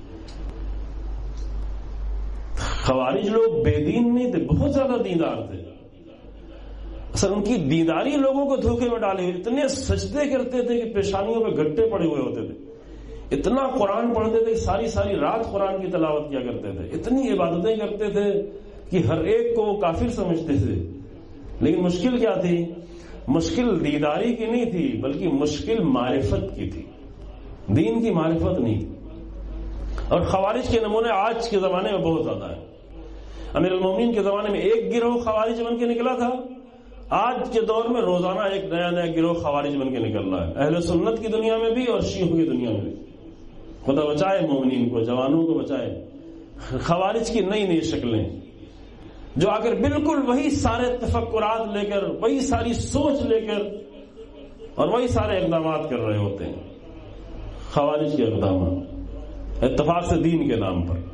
خوارج لوگ بے دین نہیں تھے، بہت زیادہ دیندار تھے. اصل ان کی دینداری لوگوں کو دھوکے میں ڈالے ہوئے. اتنے سجدے کرتے تھے کہ پیشانیوں پہ گھٹے پڑے ہوئے ہوتے تھے. اتنا قرآن پڑھتے تھے، ساری ساری رات قرآن کی تلاوت کیا کرتے تھے. اتنی عبادتیں کرتے تھے کہ ہر ایک کو وہ کافر سمجھتے تھے. لیکن مشکل کیا تھی؟ مشکل دیداری کی نہیں تھی بلکہ مشکل معرفت کی تھی، دین کی معرفت نہیں تھی. اور خوارج کے نمونے آج کے زمانے میں بہت زیادہ ہیں. امیر المومنین کے زمانے میں ایک گروہ خوارج بن کے نکلا تھا، آج کے دور میں روزانہ ایک نیا نیا گروہ خوارج بن کے نکل رہا ہے، اہل سنت کی دنیا میں بھی اور شیعوں کی دنیا میں بھی. خدا بچائے مومنین کو، جوانوں کو بچائے. خوارج کی نئی نئی شکلیں جو آ کر بالکل وہی سارے تفکرات لے کر، وہی ساری سوچ لے کر اور وہی سارے اقدامات کر رہے ہوتے ہیں. خوارج کے اقدامات اتفاق سے دین کے نام پر.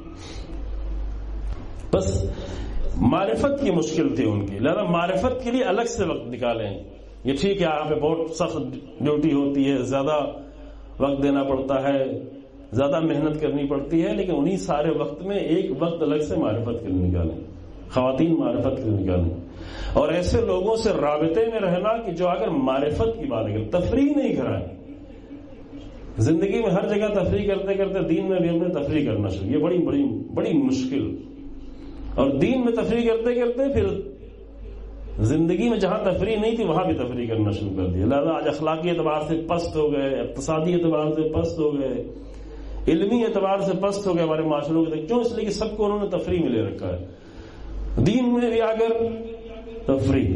بس معرفت کی مشکل تھی ان کی، لہذا معرفت کے لیے الگ سے وقت نکالیں. یہ ٹھیک ہے یہاں پہ بہت سخت ڈیوٹی ہوتی ہے، زیادہ وقت دینا پڑتا ہے، زیادہ محنت کرنی پڑتی ہے، لیکن انہی سارے وقت میں ایک وقت الگ سے معرفت کے لیے نکالیں. خواتین معرفت کے لیے نکالیں، اور ایسے لوگوں سے رابطے میں رہنا کہ جو اگر معرفت کی بات کریں، تفریح نہیں کرائیں. زندگی میں ہر جگہ تفریح کرتے کرتے دین میں بھی ہم نے تفریح کرنا شروع، یہ بڑی بڑی بڑی مشکل. اور دین میں تفریح کرتے کرتے پھر زندگی میں جہاں تفریح نہیں تھی وہاں بھی تفریح کرنا شروع کر دیا. لہذا آج اخلاقی اعتبار سے پست ہو گئے، اقتصادی اعتبار سے پست ہو گئے، علمی اعتبار سے پست ہو گئے ہمارے معاشروں کے. کیوں؟ اس لیے کہ سب کو انہوں نے تفریح میں لے رکھا ہے. دین میں بھی اگر تفریح،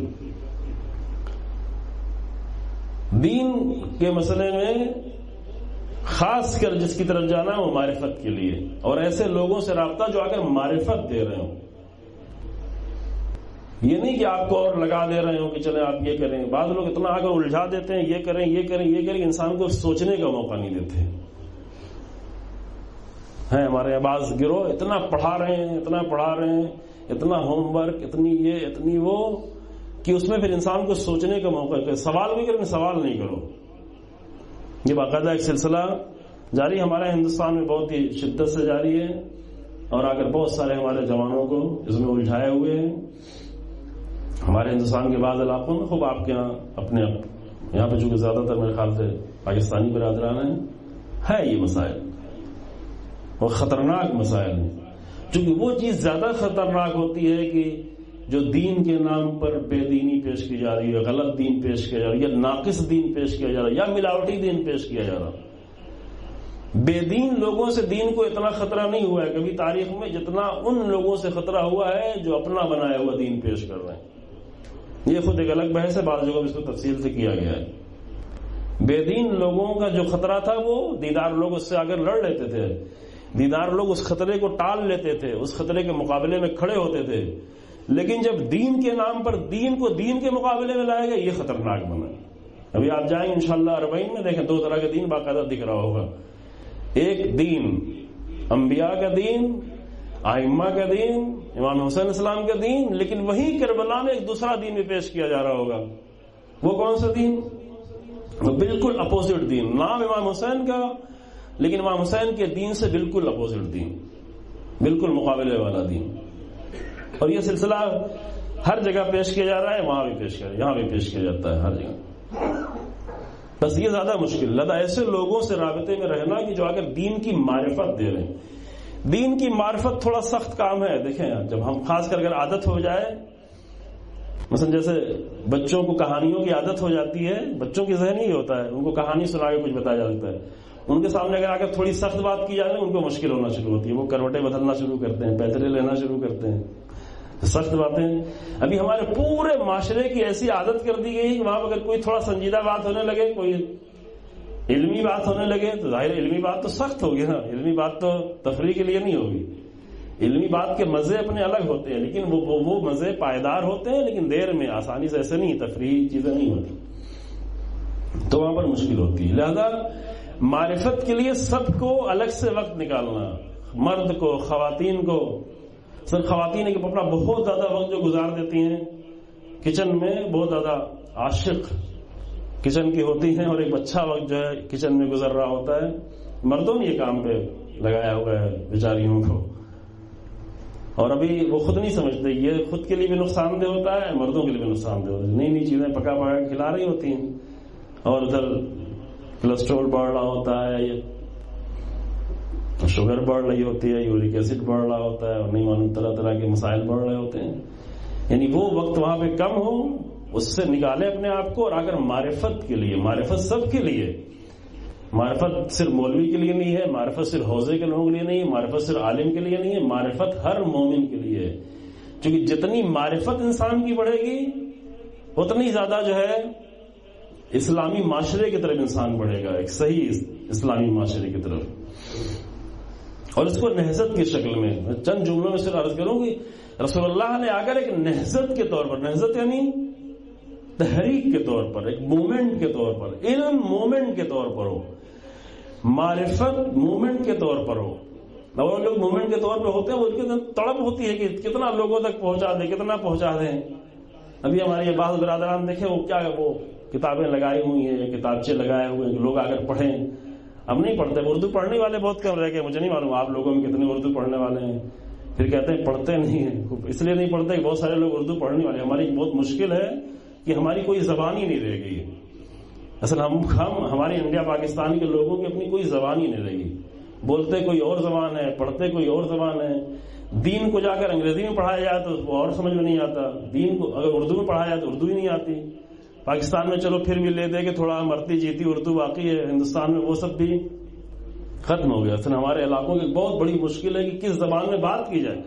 دین کے مسئلے میں خاص کر جس کی طرف جانا ہے وہ معرفت کے لیے، اور ایسے لوگوں سے رابطہ جو اگر معرفت دے رہے ہوں. یہ نہیں کہ آپ کو اور لگا دے رہے ہوں کہ چلیں آپ یہ کریں. بعض لوگ اتنا اگر الجھا دیتے ہیں، یہ کریں یہ کریں یہ کریں، انسان کو سوچنے کا موقع نہیں دیتے ہیں. ہمارے بعض گروہ اتنا پڑھا رہے ہیں اتنا پڑھا رہے ہیں اتنا ہوم ورک، اتنی یہ اتنی وہ، کہ اس میں پھر انسان کو سوچنے کا موقع ہے. سوال بھی کریں، سوال نہیں کرو. یہ باقاعدہ ایک سلسلہ جاری ہمارے ہندوستان میں بہت ہی شدت سے جاری ہے، اور اگر بہت سارے ہمارے جوانوں کو اس میں الجھائے ہوئے ہیں. ہمارے ہندوستان کے بعض علاقوں میں، خوب آپ کے یہاں اپنے یہاں پہ چونکہ زیادہ تر میرے خیال سے پاکستانی برادران ہیں، ہے یہ مسائل، وہ خطرناک مسائل ہیں. چونکہ وہ چیز زیادہ خطرناک ہوتی ہے کہ جو دین کے نام پر بے دینی پیش کی جا رہی ہے، غلط دین پیش کیا جا رہا ہے، یا ناقص دین پیش کیا جا رہا ہے، یا ملاوٹی دین پیش کیا جا رہا. بے دین لوگوں سے دین کو اتنا خطرہ نہیں ہوا ہے کبھی تاریخ میں جتنا ان لوگوں سے خطرہ ہوا ہے جو اپنا بنایا ہوا دین پیش کر رہے ہیں. یہ خود ایک الگ بحث ہے، بعض جگہوں اس کو تفصیل سے کیا گیا ہے. بے دین لوگوں کا جو خطرہ تھا وہ دیدار لوگ اس سے اگر لڑ لیتے تھے، دیدار لوگ اس خطرے کو ٹال لیتے تھے، اس خطرے کے مقابلے میں کھڑے ہوتے تھے. لیکن جب دین کے نام پر دین کو دین کے مقابلے میں لایا گیا، یہ خطرناک بنا. ابھی آپ جائیں انشاءاللہ اربعین میں دیکھیں، دو طرح کا دین باقاعدہ دکھ رہا ہوگا. ایک دین انبیاء کا دین، ائمہ کا دین، امام حسین اسلام کا دین، لیکن وہی کربلا میں ایک دوسرا دین بھی پیش کیا جا رہا ہوگا. وہ کون سا دین؟ بالکل اپوزٹ دین. نام امام حسین کا، لیکن امام حسین کے دین سے بالکل اپوزٹ دین، بالکل مقابلے والا دین. اور یہ سلسلہ ہر جگہ پیش کیا جا رہا ہے، وہاں بھی پیش کیا، یہاں بھی پیش کیا جاتا ہے، ہر جگہ. بس یہ زیادہ مشکل لگا ایسے لوگوں سے رابطے میں رہنا کہ جو اگر دین کی معرفت دے رہے ہیں. دین کی معرفت تھوڑا سخت کام ہے. دیکھیں جب ہم خاص کر اگر عادت ہو جائے، مثلا جیسے بچوں کو کہانیوں کی عادت ہو جاتی ہے، بچوں کی ذہن ہی ہوتا ہے، ان کو کہانی سنا کے کچھ بتایا جاتا ہے. ان کے سامنے اگر آ تھوڑی سخت بات کی جائے ان کو مشکل ہونا شروع ہوتی ہے، وہ کروٹیں بدلنا شروع کرتے ہیں، پیسے لینا شروع کرتے ہیں، سخت باتیں. ابھی ہمارے پورے معاشرے کی ایسی عادت کر دی گئی کہ وہاں اگر کوئی تھوڑا سنجیدہ بات ہونے لگے، کوئی علمی بات ہونے لگے، تو ظاہر علمی بات تو سخت ہوگی نا. علمی بات تو تفریح کے لیے نہیں ہوگی. علمی بات کے مزے اپنے الگ ہوتے ہیں، لیکن وہ وہ, وہ مزے پائیدار ہوتے ہیں، لیکن دیر میں، آسانی سے ایسے نہیں تفریحی چیزیں نہیں ہوتی، تو وہاں پر مشکل ہوتی ہے. لہذا معرفت کے لیے سب کو الگ سے وقت نکالنا، مرد کو، خواتین کو. سر خواتین ایک اپنا بہت زیادہ وقت جو گزار دیتی ہیں کچن میں، بہت زیادہ عاشق کچن کی ہوتی ہیں، اور ایک اچھا وقت جو ہے کچن میں گزر رہا ہوتا ہے. مردوں نے یہ کام پہ لگایا ہوا ہے بیچاریوں کو، اور ابھی وہ خود نہیں سمجھتے. یہ خود کے لیے بھی نقصان دہ ہوتا ہے، مردوں کے لیے بھی نقصان دہ ہوتا ہے. نئی نئی چیزیں پکا پکا کے کھلا رہی ہوتی ہیں، اور ادھر کولیسٹرول بڑھ رہا ہوتا ہے، شوگر بڑھ رہی ہوتی ہے، یورک ایسڈ بڑھ رہا ہوتا ہے، اور نہیں معلوم طرح طرح کے مسائل بڑھ رہے ہوتے ہیں. یعنی وہ وقت وہاں پہ کم ہو، اس سے نکالے اپنے آپ کو. اور اگر معرفت کے لیے، معرفت سب کے لیے، معرفت صرف مولوی کے لیے نہیں ہے، معرفت صرف حوزے کے لوگوں کے لیے نہیں ہے، معرفت صرف عالم کے لیے نہیں ہے، معرفت ہر مومن کے لیے ہے. کیونکہ جتنی معرفت انسان کی بڑھے گی اتنی زیادہ جو ہے اسلامی معاشرے کی طرف انسان بڑھے گا، ایک صحیح اسلامی معاشرے کی طرف. اور اس کو نہضت کی شکل میں چند جملوں میں صرف عرض کروں کہ رسول اللہ نے اگر ایک نہضت کے طور پر، نہضت یعنی تحریک کے طور پر، ایک مومنٹ کے طور پر، علم مومنٹ کے طور پر ہو، معرفت مومنٹ کے طور پر ہو. وہ لوگ مومنٹ کے طور پہ ہوتے ہیں، وہ ان کے تڑپ ہوتی ہے کہ کتنا لوگوں تک پہنچا دیں، کتنا پہنچا دیں. ابھی ہمارے یہ بعض برادران دیکھیں وہ کیا وہ کتابیں لگائی ہوئی ہیں، کتابچے لگائے ہوئے ہیں، لوگ آ کر پڑھیں. اب نہیں پڑھتے. اردو پڑھنے والے بہت کم رہ گئے. مجھے نہیں معلوم آپ لوگوں میں کتنے اردو پڑھنے والے ہیں. پھر کہتے ہیں پڑھتے نہیں ہیں. اس لیے نہیں پڑھتے کہ بہت سارے لوگ اردو پڑھنے والے. ہماری بہت مشکل ہے کہ ہماری کوئی زبان ہی نہیں رہ گئی. اصل ہم ہم ہماری انڈیا پاکستان کے لوگوں کی اپنی کوئی زبان ہی نہیں رہی. بولتے کوئی اور زبان ہے، پڑھتے کوئی اور زبان ہے. دین کو جا کر انگریزی میں پڑھایا جائے تو وہ اور سمجھ میں نہیں آتا. دین کو اگر اردو میں پڑھایا جائے تو اردو ہی نہیں آتی. پاکستان میں چلو پھر بھی لے دے کہ تھوڑا مرتی جیتی اردو باقی ہے. ہندوستان میں وہ سب بھی ختم ہو گیا. اصل ہمارے علاقوں کی بہت بڑی مشکل ہے کہ کس زبان میں بات کی جائے.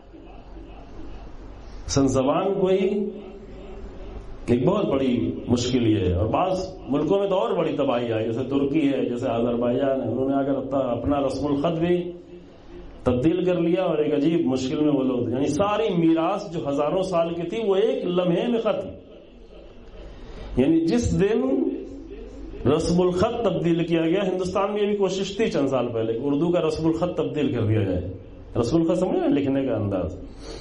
اصل زبان کوئی ایک بہت بڑی مشکل یہ ہے. اور بعض ملکوں میں تو اور بڑی تباہی آئی، جیسے ترکی ہے، جیسے آذربائیجان ہے. انہوں نے اگر اپنا رسم الخط بھی تبدیل کر لیا اور ایک عجیب مشکل میں وہ لوگ، یعنی ساری میراث جو ہزاروں سال کی تھی وہ ایک لمحے میں ختم. یعنی جس دن رسم الخط تبدیل کیا گیا، ہندوستان میں یہ بھی کوشش تھی چند سال پہلے اردو کا رسم الخط تبدیل کر دیا جائے. رسم الخط سمجھے لکھنے کا انداز.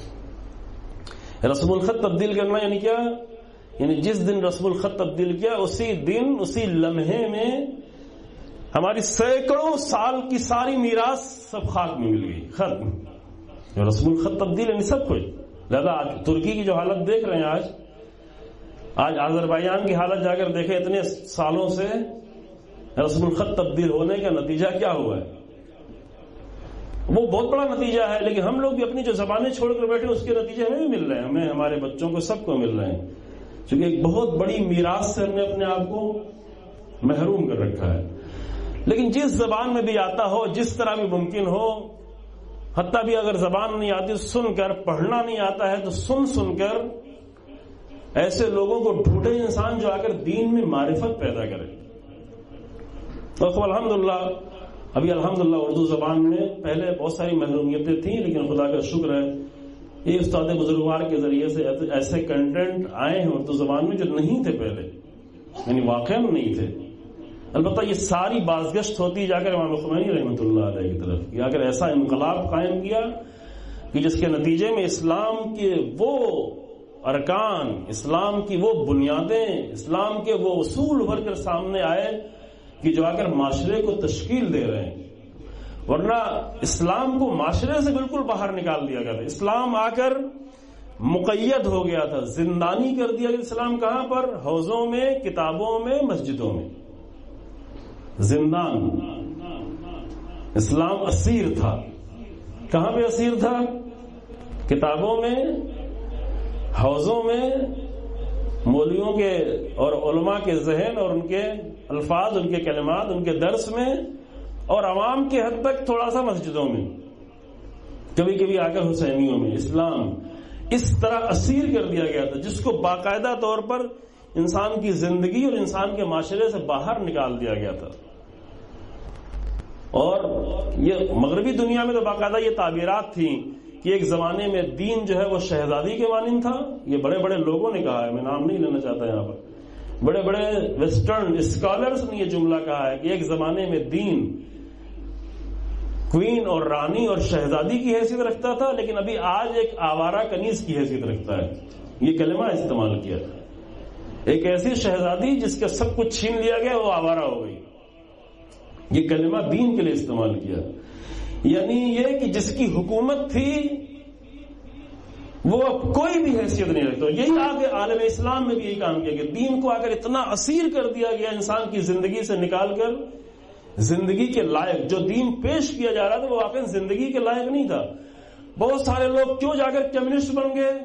رسم الخط تبدیل کرنا یعنی کیا؟ یعنی جس دن رسم الخط تبدیل کیا اسی دن اسی لمحے میں ہماری سینکڑوں سال کی ساری میراث سب خاک میں مل گئی، ختم. رسم الخط تبدیل یعنی سب کچھ. لہذا آج ترکی کی جو حالت دیکھ رہے ہیں، آج آج آذربائیجان کی حالت جا کر دیکھیں. اتنے سالوں سے رسم الخط تبدیل ہونے کا نتیجہ کیا ہوا ہے؟ وہ بہت بڑا نتیجہ ہے. لیکن ہم لوگ بھی اپنی جو زبانیں چھوڑ کر بیٹھے اس کے نتیجے ہمیں بھی مل رہے ہیں، ہمیں، ہمارے بچوں کو، سب کو مل رہے ہیں. چونکہ ایک بہت بڑی میراث سے ہم نے اپنے آپ کو محروم کر رکھا ہے. لیکن جس زبان میں بھی آتا ہو، جس طرح بھی ممکن ہو، حتیٰ بھی اگر زبان نہیں آتی سن کر، پڑھنا نہیں آتا ہے تو سن سن کر ایسے لوگوں کو ڈھونڈے انسان جو آ کر دین میں معرفت پیدا کرے. تو الحمدللہ ابھی الحمدللہ اردو زبان میں پہلے بہت ساری محرومیتیں تھیں، لیکن خدا کا شکر ہے یہ استاد بزرگوار کے ذریعے سے ایسے کنٹینٹ آئے ہیں اردو زبان میں جو نہیں تھے پہلے، یعنی واقعا نہیں تھے. البتہ یہ ساری بازگشت ہوتی جا کر امام خمینی رحمۃ اللہ علیہ کی طرف کہ اگر ایسا انقلاب قائم کیا کہ جس کے نتیجے میں اسلام کے وہ ارکان، اسلام کی وہ بنیادیں، اسلام کے وہ اصول ابھر کر سامنے آئے کہ جو آ کر معاشرے کو تشکیل دے رہے ہیں. ورنہ اسلام کو معاشرے سے بالکل باہر نکال دیا گیا تھا. اسلام آ کر مقید ہو گیا تھا، زندانی کر دیا گیا. اسلام کہاں پر؟ حوضوں میں، کتابوں میں، مسجدوں میں. زندان. اسلام اسیر تھا. کہاں پہ اسیر تھا؟ کتابوں میں، حوضوں میں، مولویوں کے اور علماء کے ذہن اور ان کے الفاظ، ان کے کلمات، ان کے درس میں، اور عوام کے حد تک تھوڑا سا مسجدوں میں، کبھی کبھی آ کر حسینیوں میں. اسلام اس طرح اسیر کر دیا گیا تھا جس کو باقاعدہ طور پر انسان کی زندگی اور انسان کے معاشرے سے باہر نکال دیا گیا تھا. اور یہ مغربی دنیا میں تو باقاعدہ یہ تعبیرات تھیں کہ ایک زمانے میں دین جو ہے وہ شہزادی کے مانند تھا. یہ بڑے بڑے لوگوں نے کہا ہے، میں نام نہیں لینا چاہتا یہاں پر. بڑے بڑے ویسٹرن اسکالرز نے یہ جملہ کہا ہے کہ ایک زمانے میں دین کوئین اور رانی اور شہزادی کی حیثیت رکھتا تھا، لیکن ابھی آج ایک آوارہ کنیز کی حیثیت رکھتا ہے. یہ کلمہ استعمال کیا. ایک ایسی شہزادی جس کا سب کچھ چھین لیا گیا وہ آوارہ ہو گئی. یہ کلمہ دین کے لیے استعمال کیا. یعنی یہ کہ جس کی حکومت تھی وہ اب کوئی بھی حیثیت نہیں رکھتا. یہی آگے عالم اسلام میں بھی یہی کام کیا کہ دین کو اگر اتنا اسیر کر دیا گیا انسان کی زندگی سے نکال کر زندگی کے لائق جو دین پیش کیا جا رہا تھا وہ واقعی زندگی کے لائق نہیں تھا. بہت سارے لوگ کیوں جا کر کمیونسٹ بن گئے؟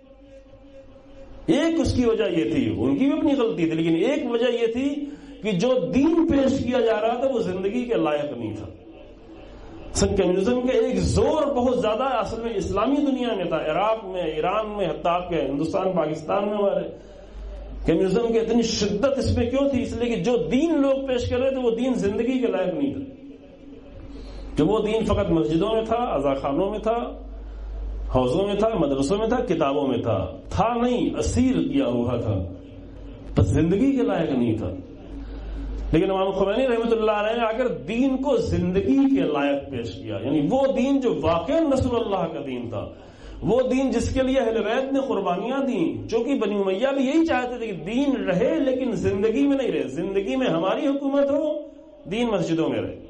ایک اس کی وجہ یہ تھی، ان کی بھی اپنی غلطی تھی، لیکن ایک وجہ یہ تھی کہ جو دین پیش کیا جا رہا تھا وہ زندگی کے لائق نہیں تھا. سن کمیونزم کے ایک زور بہت زیادہ اصل میں اسلامی دنیا میں تھا، عراق میں، ایران میں، حتیٰ کہ ہندوستان پاکستان میں ہمارے کمیونزم کی اتنی شدت اس میں کیوں تھی؟ اس لیے کہ جو دین لوگ پیش کر رہے تھے وہ دین زندگی کے لائق نہیں تھا. کہ وہ دین فقط مسجدوں میں تھا، عزاخانوں میں تھا، حوضوں میں تھا، مدرسوں میں تھا، کتابوں میں تھا تھا نہیں، اسیر کیا ہوا تھا، بس زندگی کے لائق نہیں تھا. لیکن امام خمینی رحمۃ اللہ علیہ نے آ کر دین کو زندگی کے لائق پیش کیا، یعنی وہ دین جو واقعا رسول اللہ کا دین تھا، وہ دین جس کے لیے اہل بیت نے قربانیاں دیں، چونکہ بنی امیہ بھی یہی چاہتے تھے کہ دین رہے لیکن زندگی میں نہیں رہے، زندگی میں ہماری حکومت ہو، دین مسجدوں میں رہے۔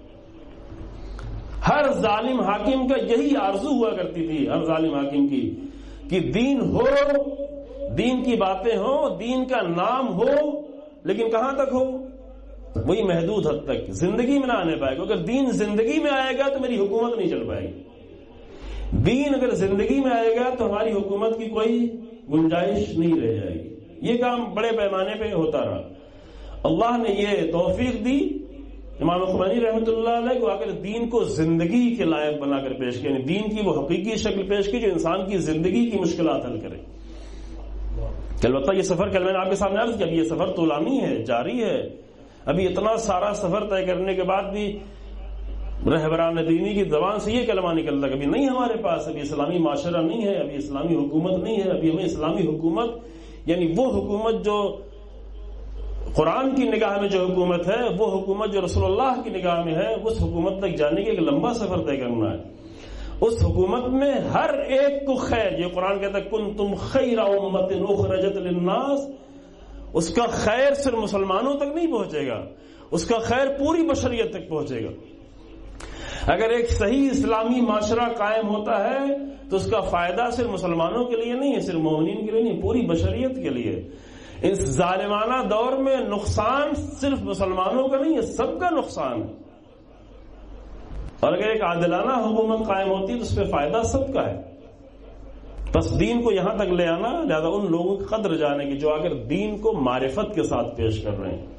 ہر ظالم حاکم کا یہی آرزو ہوا کرتی تھی، ہر ظالم حاکم کی، کہ دین ہو، دین کی باتیں ہوں، دین کا نام ہو، لیکن کہاں تک ہو؟ وہی محدود حد تک، زندگی میں نہ آنے پائے گا۔ اگر دین زندگی میں آئے گا تو میری حکومت نہیں چل پائے گی، دین اگر زندگی میں آئے گا تو ہماری حکومت کی کوئی گنجائش نہیں رہ جائے گی۔ یہ کام بڑے پیمانے پہ ہوتا رہا۔ اللہ نے یہ توفیق دی امام خمینی رحمۃ اللہ علیہ کو، اگر دین کو زندگی کے لائق بنا کر پیش کیا، یعنی دین کی وہ حقیقی شکل پیش کی جو انسان کی زندگی کی مشکلات حل کرے۔ البتہ یہ سفر کل میں نے آپ کے سامنے عرض کیا، ابھی یہ سفر طولانی ہے، جاری ہے، ابھی اتنا سارا سفر طے کرنے کے بعد بھی رہبران دینی کی زبان سے یہ کلمہ نکلتا کہ ابھی نہیں ہمارے پاس، ابھی اسلامی معاشرہ نہیں ہے، ابھی اسلامی حکومت نہیں ہے، ابھی ہمیں اسلامی حکومت، یعنی وہ حکومت جو قرآن کی نگاہ میں جو حکومت ہے، وہ حکومت جو رسول اللہ کی نگاہ میں ہے، اس حکومت تک جانے کے ایک لمبا سفر طے کرنا ہے۔ اس حکومت میں ہر ایک کو خیر، یہ قرآن کہتا ہے کنتم خیر امۃ اخرجت للناس، اس کا خیر صرف مسلمانوں تک نہیں پہنچے گا، اس کا خیر پوری بشریت تک پہنچے گا۔ اگر ایک صحیح اسلامی معاشرہ قائم ہوتا ہے تو اس کا فائدہ صرف مسلمانوں کے لیے نہیں ہے، صرف مومنین کے لیے نہیں، پوری بشریت کے لیے۔ اس ظالمانہ دور میں نقصان صرف مسلمانوں کا نہیں ہے، سب کا نقصان ہے، اور اگر ایک عادلانہ حکومت قائم ہوتی ہے تو اس پہ فائدہ سب کا ہے۔ بس دین کو یہاں تک لے آنا، لہذا ان لوگوں کی قدر جانے کی جو اگر دین کو معرفت کے ساتھ پیش کر رہے ہیں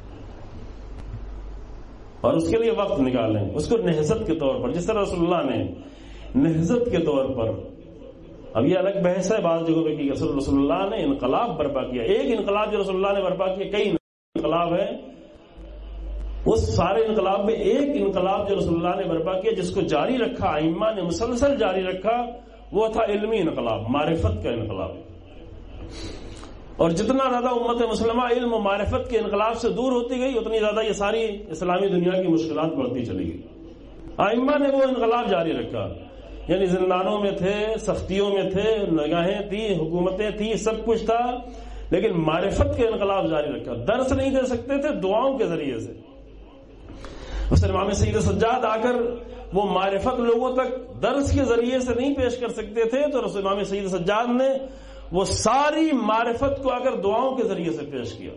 اور اس کے لیے وقت نکالیں، اس کو نہضت کے طور پر، جس طرح رسول اللہ نے نہضت کے طور پر، اب یہ الگ بحث ہے بعض جگہوں پہ کہ رسول اللہ نے انقلاب برپا کیا، ایک انقلاب جو رسول اللہ نے برپا کیا، کئی انقلاب ہے، اس سارے انقلاب میں ایک انقلاب جو رسول اللہ نے برپا کیا جس کو جاری رکھا، ائمہ نے مسلسل جاری رکھا، وہ تھا علمی انقلاب، معرفت کا انقلاب۔ اور جتنا زیادہ امت مسلمہ علم و معرفت کے انقلاب سے دور ہوتی گئی، اتنی زیادہ یہ ساری اسلامی دنیا کی مشکلات بڑھتی چلی گئی۔ ائمہ نے وہ انقلاب جاری رکھا، یعنی زندانوں میں تھے، سختیوں میں تھے، نگاہیں تھی، حکومتیں تھی، سب کچھ تھا، لیکن معرفت کے انقلاب جاری رکھا۔ درس نہیں دے سکتے تھے، دعاؤں کے ذریعے سے۔ اس امام سید سجاد آ کر وہ معرفت لوگوں تک درس کے ذریعے سے نہیں پیش کر سکتے تھے، تو رسول امام سید سجاد نے وہ ساری معرفت کو آ کر دعاؤں کے ذریعے سے پیش کیا۔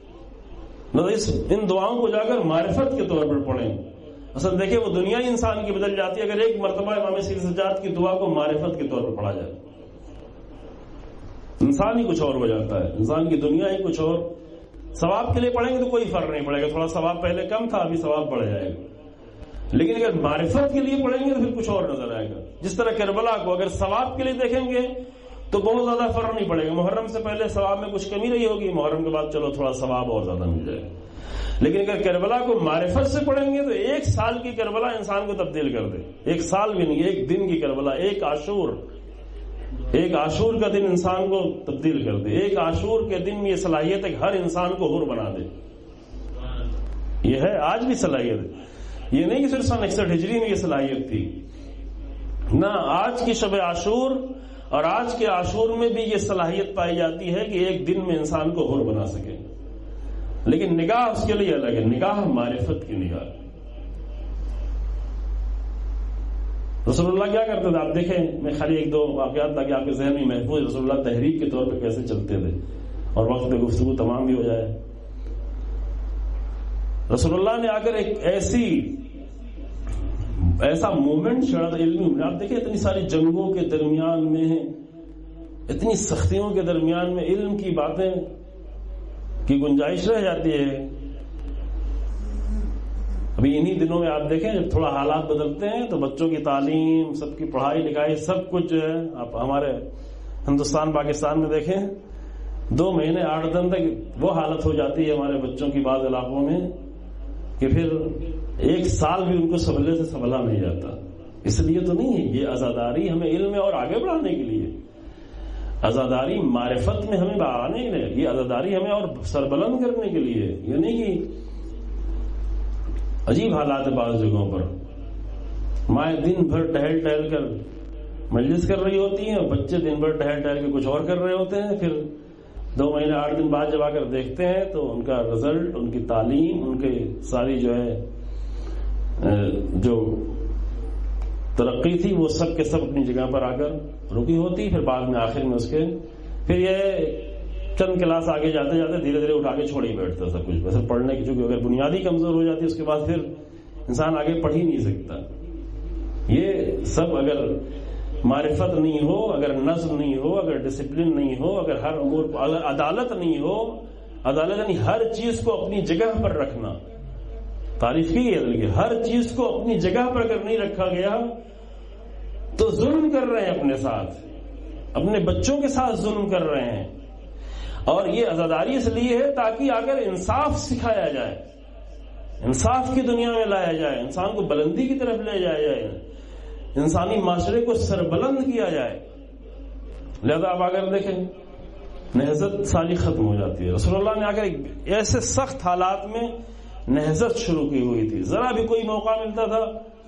ان دعاؤں کو جا کر معرفت کے طور پر پڑھیں۔ اصل دیکھیں وہ دنیا ہی انسان کی بدل جاتی ہے اگر ایک مرتبہ امام سید سجاد کی دعا کو معرفت کے طور پر پڑھا جائے۔ انسان ہی کچھ اور ہو جاتا ہے، انسان کی دنیا ہی کچھ اور۔ ثواب کے لیے پڑھیں گے تو کوئی فرق نہیں پڑے گا، تھوڑا ثواب پہلے کم تھا، ابھی ثواب بڑھ جائے گا، لیکن اگر معرفت کے لیے پڑھیں گے تو پھر کچھ اور نظر آئے گا۔ جس طرح کربلا کو اگر ثواب کے لیے دیکھیں گے تو بہت زیادہ فرق نہیں پڑے گا، محرم سے پہلے ثواب میں کچھ کمی رہی ہوگی، محرم کے بعد چلو تھوڑا ثواب اور زیادہ مل جائے گا۔ لیکن اگر کربلا کو معرفت سے پڑھیں گے تو ایک سال کی کربلا انسان کو تبدیل کر دے، ایک سال بھی نہیں، ایک دن کی کربلا، ایک عاشور، ایک عاشور کا دن انسان کو تبدیل کر دے۔ ایک عاشور کے دن میں یہ صلاحیت ہے کہ ہر انسان کو حر بنا دے، یہ ہے آج بھی صلاحیت ہے، یہ نہیں کہ صرف سن اکسٹھ ہجری میں یہ صلاحیت تھی، نہ آج کی شب عاشور اور آج کے عاشور میں بھی یہ صلاحیت پائی جاتی ہے کہ ایک دن میں انسان کو حر بنا سکے، لیکن نگاہ اس کے لیے الگ ہے، نگاہ معرفت کی نگاہ۔ رسول اللہ کیا کرتے تھے آپ دیکھیں، میں خالی ایک دو واقعات تاکہ آپ کے ذہن میں محفوظ، رسول اللہ تحریک کے طور پہ کیسے چلتے تھے اور وقت پہ گفتگو تمام بھی ہو جائے۔ رسول اللہ نے آ کر ایک ایسی ایسا مومنٹ چھڑا تھا علمی، آپ دیکھیں اتنی ساری جنگوں کے درمیان میں، اتنی سختیوں کے درمیان میں علم کی باتیں کی گنجائش رہ جاتی ہے۔ ابھی انہی دنوں میں آپ دیکھیں جب تھوڑا حالات بدلتے ہیں تو بچوں کی تعلیم، سب کی پڑھائی لکھائی، سب کچھ جو ہے، آپ ہمارے ہندوستان پاکستان میں دیکھیں دو مہینے آٹھ دن تک وہ حالت ہو جاتی ہے ہمارے بچوں کی بعض علاقوں میں کہ پھر ایک سال بھی ان کو سنبھلنے سے سنبھلا نہیں جاتا۔ اس لیے تو نہیں ہے، یہ عزاداری ہمیں علم میں اور آگے بڑھانے کے لیے، عزاداری معرفت میں ہمیں بڑھانے کے لیے، یہ عزاداری ہمیں اور سربلند کرنے کے لیے، یہ نہیں کہ عجیب حالات ہے بعض جگہوں پر، مائیں دن بھر ٹہل ٹہل کر مجلس کر رہی ہوتی ہیں، بچے دن بھر ٹہل ٹہل کے کچھ اور کر رہے ہوتے ہیں، پھر دو مہینے آٹھ دن بعد جب آ کر دیکھتے ہیں تو ان کا رزلٹ، ان کی تعلیم، ان کی ساری جو ہے جو ترقی تھی وہ سب کے سب اپنی جگہ پر آ کر رکی ہوتی. پھر بعد میں آخر میں اس کے پھر یہ چند کلاس آگے جاتے جاتے دھیرے دھیرے اٹھا کے چھوڑ ہی بیٹھتا سب کچھ. ویسے پڑھنے کی چونکہ اگر بنیادی کمزور ہو جاتی ہے اس کے بعد پھر انسان آگے پڑھ ہی نہیں سکتا. یہ سب اگر معرفت نہیں ہو، اگر نظم نہیں ہو، اگر ڈسپلن نہیں ہو، اگر ہر امور اگر عدالت نہیں ہو، عدالت یعنی ہر چیز کو اپنی جگہ پر رکھنا، تعریف کی ہے کہ ہر چیز کو اپنی جگہ پر اگر نہیں رکھا گیا تو ظلم کر رہے ہیں اپنے ساتھ، اپنے بچوں کے ساتھ ظلم کر رہے ہیں. اور یہ عزاداری اس لیے ہے تاکہ اگر انصاف سکھایا جائے، انصاف کی دنیا میں لایا جائے، انسان کو بلندی کی طرف لے جایا جائے، انسانی معاشرے کو سربلند کیا جائے. لہذا آپ اگر دیکھیں نہضت ساری ختم ہو جاتی ہے. رسول اللہ نے اگر ایسے سخت حالات میں نہضت شروع کی ہوئی تھی، ذرا بھی کوئی موقع ملتا تھا،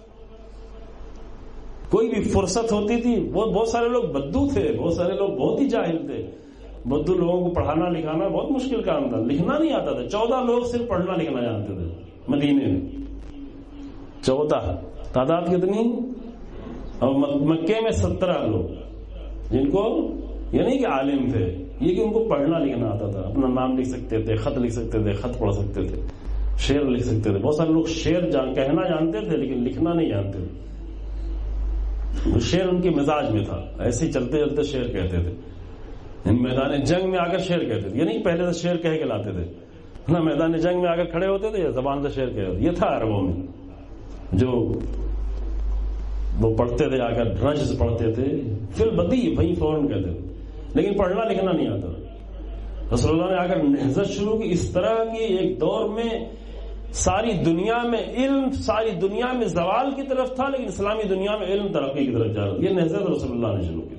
کوئی بھی فرصت ہوتی تھی. بہت بہت سارے لوگ بدو تھے، بہت سارے لوگ بہت ہی جاہل تھے. بدو لوگوں کو پڑھانا لکھانا بہت مشکل کام تھا، لکھنا نہیں آتا تھا. چودہ لوگ صرف پڑھنا لکھنا جانتے تھے مدینے میں، چودہ. تعداد کتنی؟ اور مکے میں سترہ لوگ جن کو یہ نہیں کہ عالم تھے، یہ کہ ان کو پڑھنا لکھنا آتا تھا، اپنا نام لکھ سکتے تھے، خط لکھ سکتے تھے، خط پڑھ سکتے تھے، شعر لکھ سکتے تھے. بہت سارے لوگ شعر جان کہنا جانتے تھے لیکن لکھنا نہیں جانتے تھے. شعر ان کے مزاج میں تھا، ایسے ہی چلتے چلتے شعر کہتے تھے. ان میدان جنگ میں آ کر شعر کہتے تھے، یہ نہیں پہلے سے شعر کہہ کے لاتے تھے نا، میدان جنگ میں آ کر کھڑے ہوتے تھے یا زبان سے شعر کہتے تھے. یہ تھا عربوں میں جو وہ پڑھتے تھے، آ کر رجز پڑھتے تھے، پھر بدی وہی فوراً کہتے تھے، لیکن پڑھنا لکھنا نہیں آتا. رسول اللہ نے آ کر نہضت شروع کی. اس طرح کی ایک دور میں ساری دنیا میں علم، ساری دنیا میں زوال کی طرف تھا، لیکن اسلامی دنیا میں علم ترقی کی طرف جا رہا. یہ نہضت رسول اللہ نے شروع کی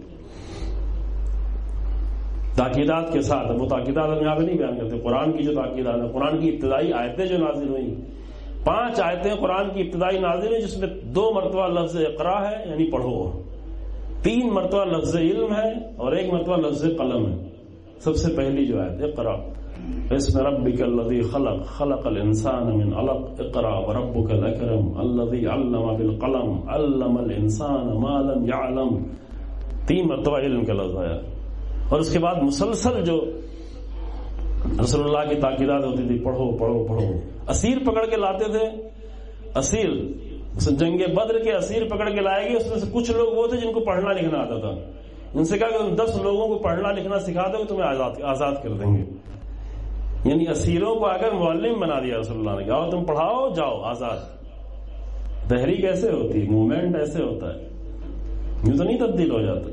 تاکیدات کے ساتھ. وہ تاکیدات ہم یہاں پہ نہیں بیان کرتے. قرآن کی جو تاکیدات ہیں، قرآن کی ابتدائی آیتیں جو نازل ہوئی، پانچ آیتیں قرآن کی ابتدائی نازل ہوئی جس میں دو مرتبہ لفظ اقرا ہے یعنی پڑھو، تین مرتبہ لفظ علم ہے اور ایک مرتبہ لفظ قلم ہے. سب سے پہلی جو آیت اقرا اسم ربک الذی خلق خلق الانسان من علق اقرا وربک الاکرم الذی علم بالقلم علم الانسان ما لم يعلم. تین مرتبہ علم کا لفظ آیا. اور اس کے بعد مسلسل جو رسول اللہ کی تاکیدات ہوتی تھی، پڑھو پڑھو پڑھو. اسیر پکڑ کے لاتے تھے، اسیر جنگ بدر کے اسیر پکڑ کے لائے گئے. اس میں سے کچھ لوگ وہ تھے جن کو پڑھنا لکھنا آتا تھا. ان سے کہا کہ تم دس لوگوں کو پڑھنا لکھنا سکھا دو تمہیں آزاد آزاد کر دیں گے. یعنی اسیروں کو اگر معلم بنا دیا رسول اللہ نے، کہا تم پڑھاؤ جاؤ آزاد. تحریک ایسے ہوتی، موومنٹ ایسے ہوتا ہے، یوں تو نہیں تبدیل ہو جاتا.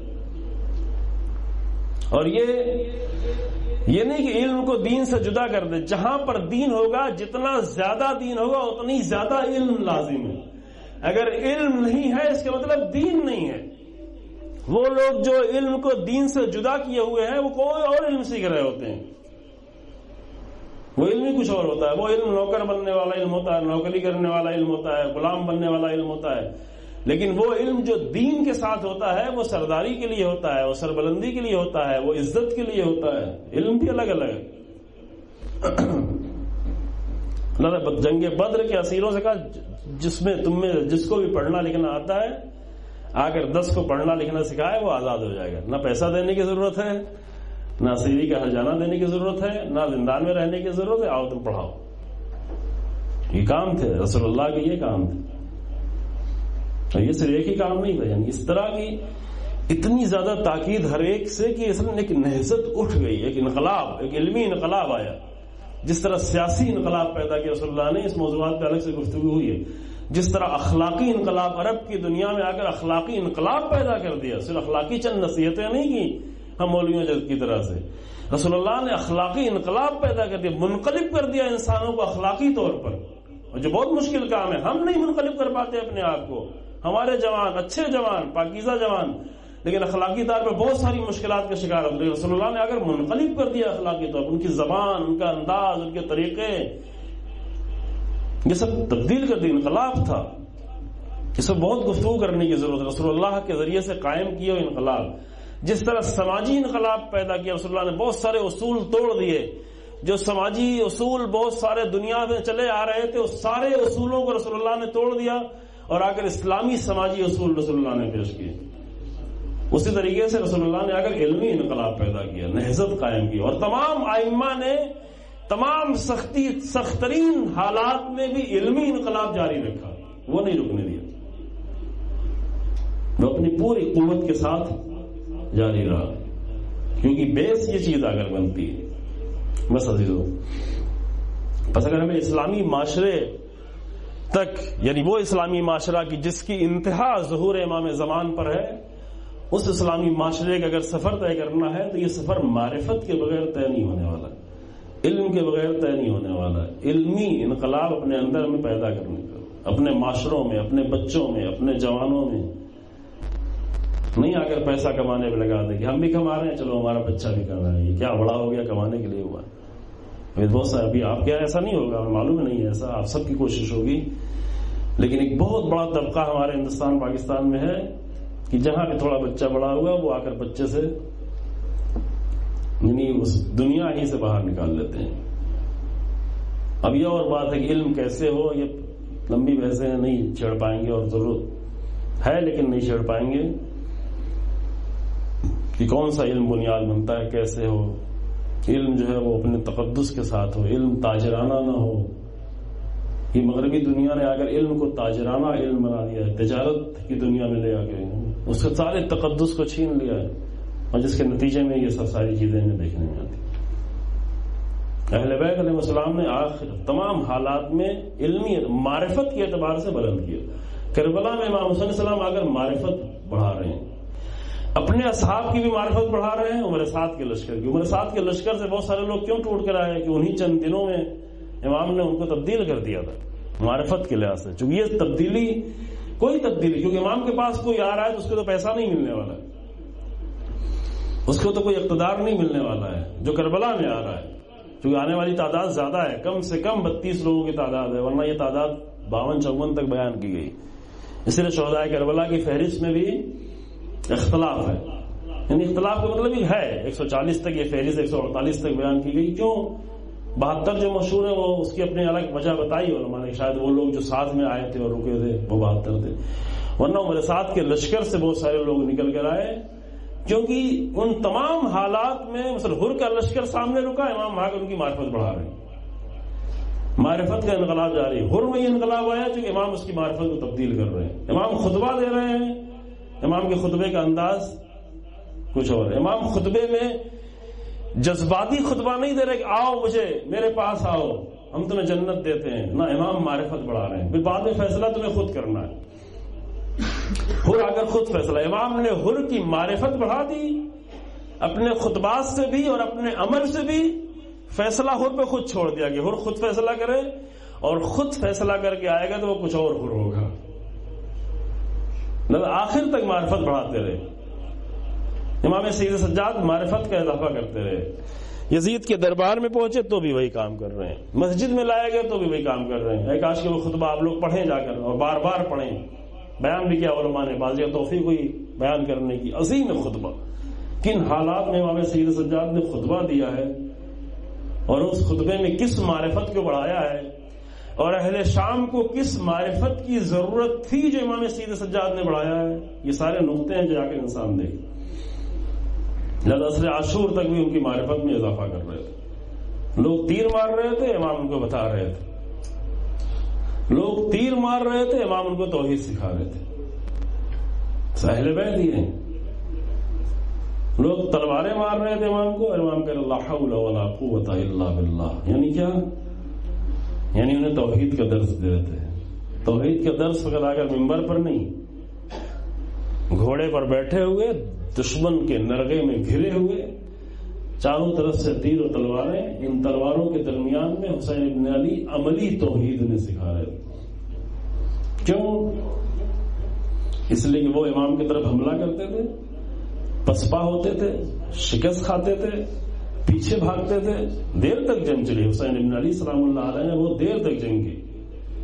اور یہ یہ نہیں کہ علم کو دین سے جدا کر دے. جہاں پر دین ہوگا، جتنا زیادہ دین ہوگا اتنی زیادہ علم لازم ہے. اگر علم نہیں ہے اس کا مطلب دین نہیں ہے. وہ لوگ جو علم کو دین سے جدا کیے ہوئے ہیں وہ کوئی اور علم سیکھ رہے ہوتے ہیں. وہ علم ہی کچھ اور ہوتا ہے. وہ علم نوکر بننے والا علم ہوتا ہے، نوکری کرنے والا علم ہوتا ہے، غلام بننے والا علم ہوتا ہے. لیکن وہ علم جو دین کے ساتھ ہوتا ہے وہ سرداری کے لیے ہوتا ہے، وہ سربلندی کے لیے ہوتا ہے، وہ عزت کے لیے ہوتا ہے. علم بھی الگ الگ ہے. جنگ بدر کے اسیروں سے کہا جس میں تم میں جس کو بھی پڑھنا لکھنا آتا ہے آ کر دس کو پڑھنا لکھنا سکھائے وہ آزاد ہو جائے گا. نہ پیسہ دینے کی ضرورت ہے، نہ اسیری کا ہرجانہ دینے کی ضرورت ہے، نہ زندان میں رہنے کی ضرورت ہے. آؤ تم پڑھاؤ. یہ کام تھے رسول اللہ کے، یہ کام تھے. یہ صرف ایک ہی کام نہیں تھا. یعنی اس طرح کی اتنی زیادہ تاکید ہر ایک سے کہ اس میں ایک نہضت اٹھ گئی، ایک انقلاب، ایک علمی انقلاب آیا. جس طرح سیاسی انقلاب پیدا کیا رسول اللہ نے، اس موضوعات پہ الگ سے گفتگو ہوئی ہے. جس طرح اخلاقی انقلاب عرب کی دنیا میں آ کر اخلاقی انقلاب پیدا کر دیا. صرف اخلاقی چند نصیحتیں نہیں کی ہم مولویوں کی طرح سے. رسول اللہ نے اخلاقی انقلاب پیدا کر دیا، منقلب کر دیا انسانوں کو اخلاقی طور پر. اور جو بہت مشکل کام ہے، ہم نہیں منقلب کر پاتے اپنے آپ کو. ہمارے جوان اچھے جوان، پاکیزہ جوان، لیکن اخلاقی طور پر بہت ساری مشکلات کا شکار ہوتے ہیں. رسول اللہ نے اگر منقلب کر دیا اخلاقی طور پر، ان کی زبان، ان کا انداز، ان کے طریقے، یہ سب تبدیل کر دی، انقلاب تھا. اس پر بہت گفتگو کرنے کی ضرورت ہے. رسول اللہ کے ذریعے سے قائم کیا انقلاب، جس طرح سماجی انقلاب پیدا کیا رسول اللہ نے، بہت سارے اصول توڑ دیے. جو سماجی اصول بہت سارے دنیا میں چلے آ رہے تھے، اس سارے اصولوں کو رسول اللہ نے توڑ دیا اور آ کر اسلامی سماجی اصول رسول اللہ نے پیش کیے. اسی طریقے سے رسول اللہ نے آ کر علمی انقلاب پیدا کیا، نہضت قائم کی، اور تمام ائمہ نے تمام سختی سخت ترین حالات میں بھی علمی انقلاب جاری رکھا، وہ نہیں رکنے دیا، وہ اپنی پوری قوت کے ساتھ جاری رہا، کیونکہ بیس یہ چیز اگر بنتی ہے. بس عزیزو، بس اگر ہمیں اسلامی معاشرے تک، یعنی وہ اسلامی معاشرہ کی جس کی انتہا ظہور امام زمان پر ہے، اس اسلامی معاشرے کا اگر سفر طے کرنا ہے تو یہ سفر معرفت کے بغیر طے نہیں ہونے والا، علم کے بغیر طے نہیں ہونے والا. علمی انقلاب اپنے اندر میں پیدا کرنے کا، اپنے معاشروں میں، اپنے بچوں میں، اپنے جوانوں میں. نہیں آ کر پیسہ کمانے پہ لگا دے کہ ہم بھی کما رہے ہیں، چلو ہمارا بچہ بھی کما رہا ہے، یہ کیا بڑا ہو گیا کمانے کے لیے ہوا. بہت سا ابھی آپ کیا ایسا نہیں ہوگا، ہمیں معلوم نہیں ہے ایسا، آپ سب کی کوشش ہوگی، لیکن ایک بہت بڑا طبقہ ہمارے ہندوستان پاکستان میں ہے کہ جہاں بھی تھوڑا بچہ بڑا ہوا وہ آ کر بچے سے یعنی اس دنیا ہی سے باہر نکال لیتے ہیں. اب یہ اور بات ہے کہ علم کیسے ہو، یہ لمبی بحثیں نہیں چھیڑ پائیں گے، اور ضرورت ہے لیکن نہیں چھیڑ پائیں گے کہ کون سا علم بنیاد بنتا ہے، کیسے ہو. علم جو ہے وہ اپنے تقدس کے ساتھ ہو، علم تاجرانہ نہ ہو. یہ مغربی دنیا نے اگر علم کو تاجرانہ علم بنا دیا ہے، تجارت کی دنیا میں لے آ کے اس کے سارے تقدس کو چھین لیا ہے، اور جس کے نتیجے میں یہ سب ساری چیزیں ہمیں دیکھنے میں آتی. اہل بیت علیہ السلام نے آخر تمام حالات میں علمی معرفت کے اعتبار سے بلند کیا. کربلا میں امام حسین علیہ السلام آ کر معرفت بڑھا رہے ہیں، اپنے اصحاب کی بھی معرفت بڑھا رہے ہیں، عمر سعد کے لشکر کی. عمر سعد کے لشکر سے بہت سارے لوگ کیوں ٹوٹ کر آئے کہ انہی چند دنوں میں امام نے ان کو تبدیل کر دیا تھا معرفت کے لحاظ سے. چونکہ یہ تبدیلی کوئی تبدیلی، کیونکہ امام کے پاس کوئی آ رہا ہے تو اس کو تو پیسہ نہیں ملنے والا ہے، اس کو تو کوئی اقتدار نہیں ملنے والا ہے جو کربلا میں آ رہا ہے. چونکہ آنے والی تعداد زیادہ ہے، کم سے کم بتیس لوگوں کی تعداد ہے، ورنہ یہ تعداد باون چون تک بیان کی گئی. اس لیے شہداء کربلا کی فہرست میں بھی اختلاف ہے، یعنی اختلاف کا مطلب یہ ہے ایک سو چالیس تک یہ فہرست ایک سو اڑتالیس تک بیان کی گئی. کیوں بہتر جو مشہور ہے وہ اس کی اپنی الگ وجہ بتائی علماء نے، شاید وہ لوگ جو ساتھ میں آئے تھے اور رکے تھے وہ بہتر تھے، ورنہ عمر سعد کے لشکر سے بہت سارے لوگ نکل کر آئے. کیونکہ ان تمام حالات میں مثلا ہر کا لشکر سامنے رکا، امام وہاں کر ان کی معرفت بڑھا رہے ہیں، معرفت کا انقلاب جاری ہے. ہر میں یہ انقلاب آیا چونکہ امام اس کی معرفت کو تبدیل کر رہے ہیں. امام خطبہ دے رہے ہیں، امام کے خطبے کا انداز کچھ اور ہے. امام خطبے میں جذباتی خطبہ نہیں دے رہے کہ آؤ مجھے میرے پاس آؤ ہم تمہیں جنت دیتے ہیں، نہ، امام معرفت بڑھا رہے ہیں. پھر بعد میں فیصلہ تمہیں خود کرنا ہے. ہر اگر خود فیصلہ، امام نے ہر کی معرفت بڑھا دی اپنے خطبات سے بھی اور اپنے عمل سے بھی. فیصلہ ہر پہ خود چھوڑ دیا کہ ہر خود فیصلہ کرے، اور خود فیصلہ کر کے آئے گا تو وہ کچھ اور ہر ہوگا. آخر تک معرفت بڑھاتے رہے. امام سید سجاد معرفت کا اضافہ کرتے رہے. یزید کے دربار میں پہنچے تو بھی وہی کام کر رہے ہیں، مسجد میں لائے گئے تو بھی وہی کام کر رہے ہیں. ایک کاش کہ وہ خطبہ آپ لوگ پڑھیں جا کر، اور بار بار پڑھیں. بیان بھی کیا علماء نے، بعض توفیق ہوئی بیان کرنے کی. عظیم خطبہ، کن حالات میں امام سید سجاد نے خطبہ دیا ہے اور اس خطبے میں کس معرفت کو بڑھایا ہے، اور اہل شام کو کس معرفت کی ضرورت تھی جو امام سید سجاد نے بڑھایا ہے. یہ سارے نقطے ہیں جو جا کے انسان دیکھے. لہذا عصر عاشور تک بھی ان کی معرفت میں اضافہ کر رہے تھے. لوگ تیر مار رہے تھے، امام ان کو بتا رہے تھے. لوگ تیر مار رہے تھے، امام ان کو توحید سکھا رہے تھے. اہل بیت ہی ہیں. لوگ تلواریں مار رہے تھے امام کو، اور امام کہہ لا حول ولا قوت الا باللہ. یعنی کیا؟ یعنی انہیں توحید کا درس دیتے ہیں. توحید کا درس فقط آ کر ممبر پر نہیں، گھوڑے پر بیٹھے ہوئے، دشمن کے نرغے میں گھرے ہوئے، چاروں طرف سے تیر و تلواریں، ان تلواروں کے درمیان میں حسین ابن علی عملی توحید نے سکھا رہے تھے. کیوں؟ اس لیے کہ وہ امام کی طرف حملہ کرتے تھے، پسپا ہوتے تھے، شکست کھاتے تھے، پیچھے بھاگتے تھے. دیر تک جنگ چلی. حسین ابن علی سلام اللہ علیہ نے وہ دیر تک جنگ کی.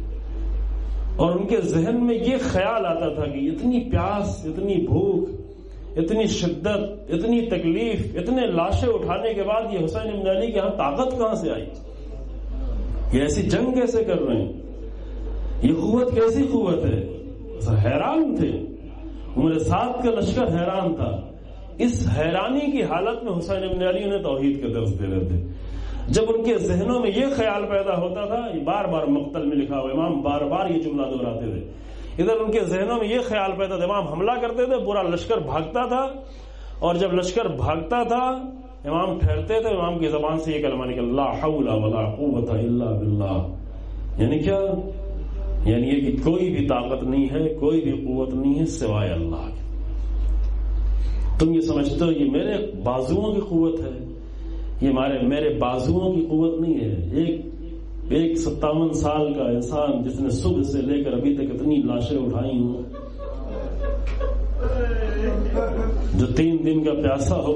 اور ان کے ذہن میں یہ خیال آتا تھا کہ اتنی پیاس، اتنی بھوک، اتنی شدت، اتنی تکلیف، اتنے لاشیں اٹھانے کے بعد یہ حسین ابن علی کے ہاں طاقت کہاں سے آئی؟ یہ ایسی جنگ کیسے کر رہے ہیں؟ یہ قوت کیسی قوت ہے؟ حیران تھے، عمر سات کا لشکر حیران تھا۔ اس حیرانی کی حالت میں حسین ابن علی انہیں توحید کا درس دے رہے تھے۔ جب ان کے ذہنوں میں یہ خیال پیدا ہوتا تھا، یہ بار بار مقتل میں لکھا ہوا، امام بار بار یہ جملہ دہراتے تھے، ادھر ان کے ذہنوں میں یہ خیال پیدا تھا، امام حملہ کرتے تھے، پورا لشکر بھاگتا تھا، اور جب لشکر بھاگتا تھا امام ٹھہرتے تھے، امام کی زبان سے یہ کلمہ نکل، لا حول ولا قوت الا باللہ۔ یعنی کیا؟ یعنی یہ کہ کوئی بھی طاقت نہیں ہے، کوئی بھی قوت نہیں ہے سوائے اللہ کی۔ تم یہ سمجھتے ہو یہ میرے بازوؤں کی قوت ہے، یہ ہمارے میرے بازوؤں کی قوت نہیں ہے۔ ایک ایک ستاون سال کا انسان جس نے صبح سے لے کر ابھی تک اتنی لاشیں اٹھائی ہوں، جو تین دن کا پیاسا ہو،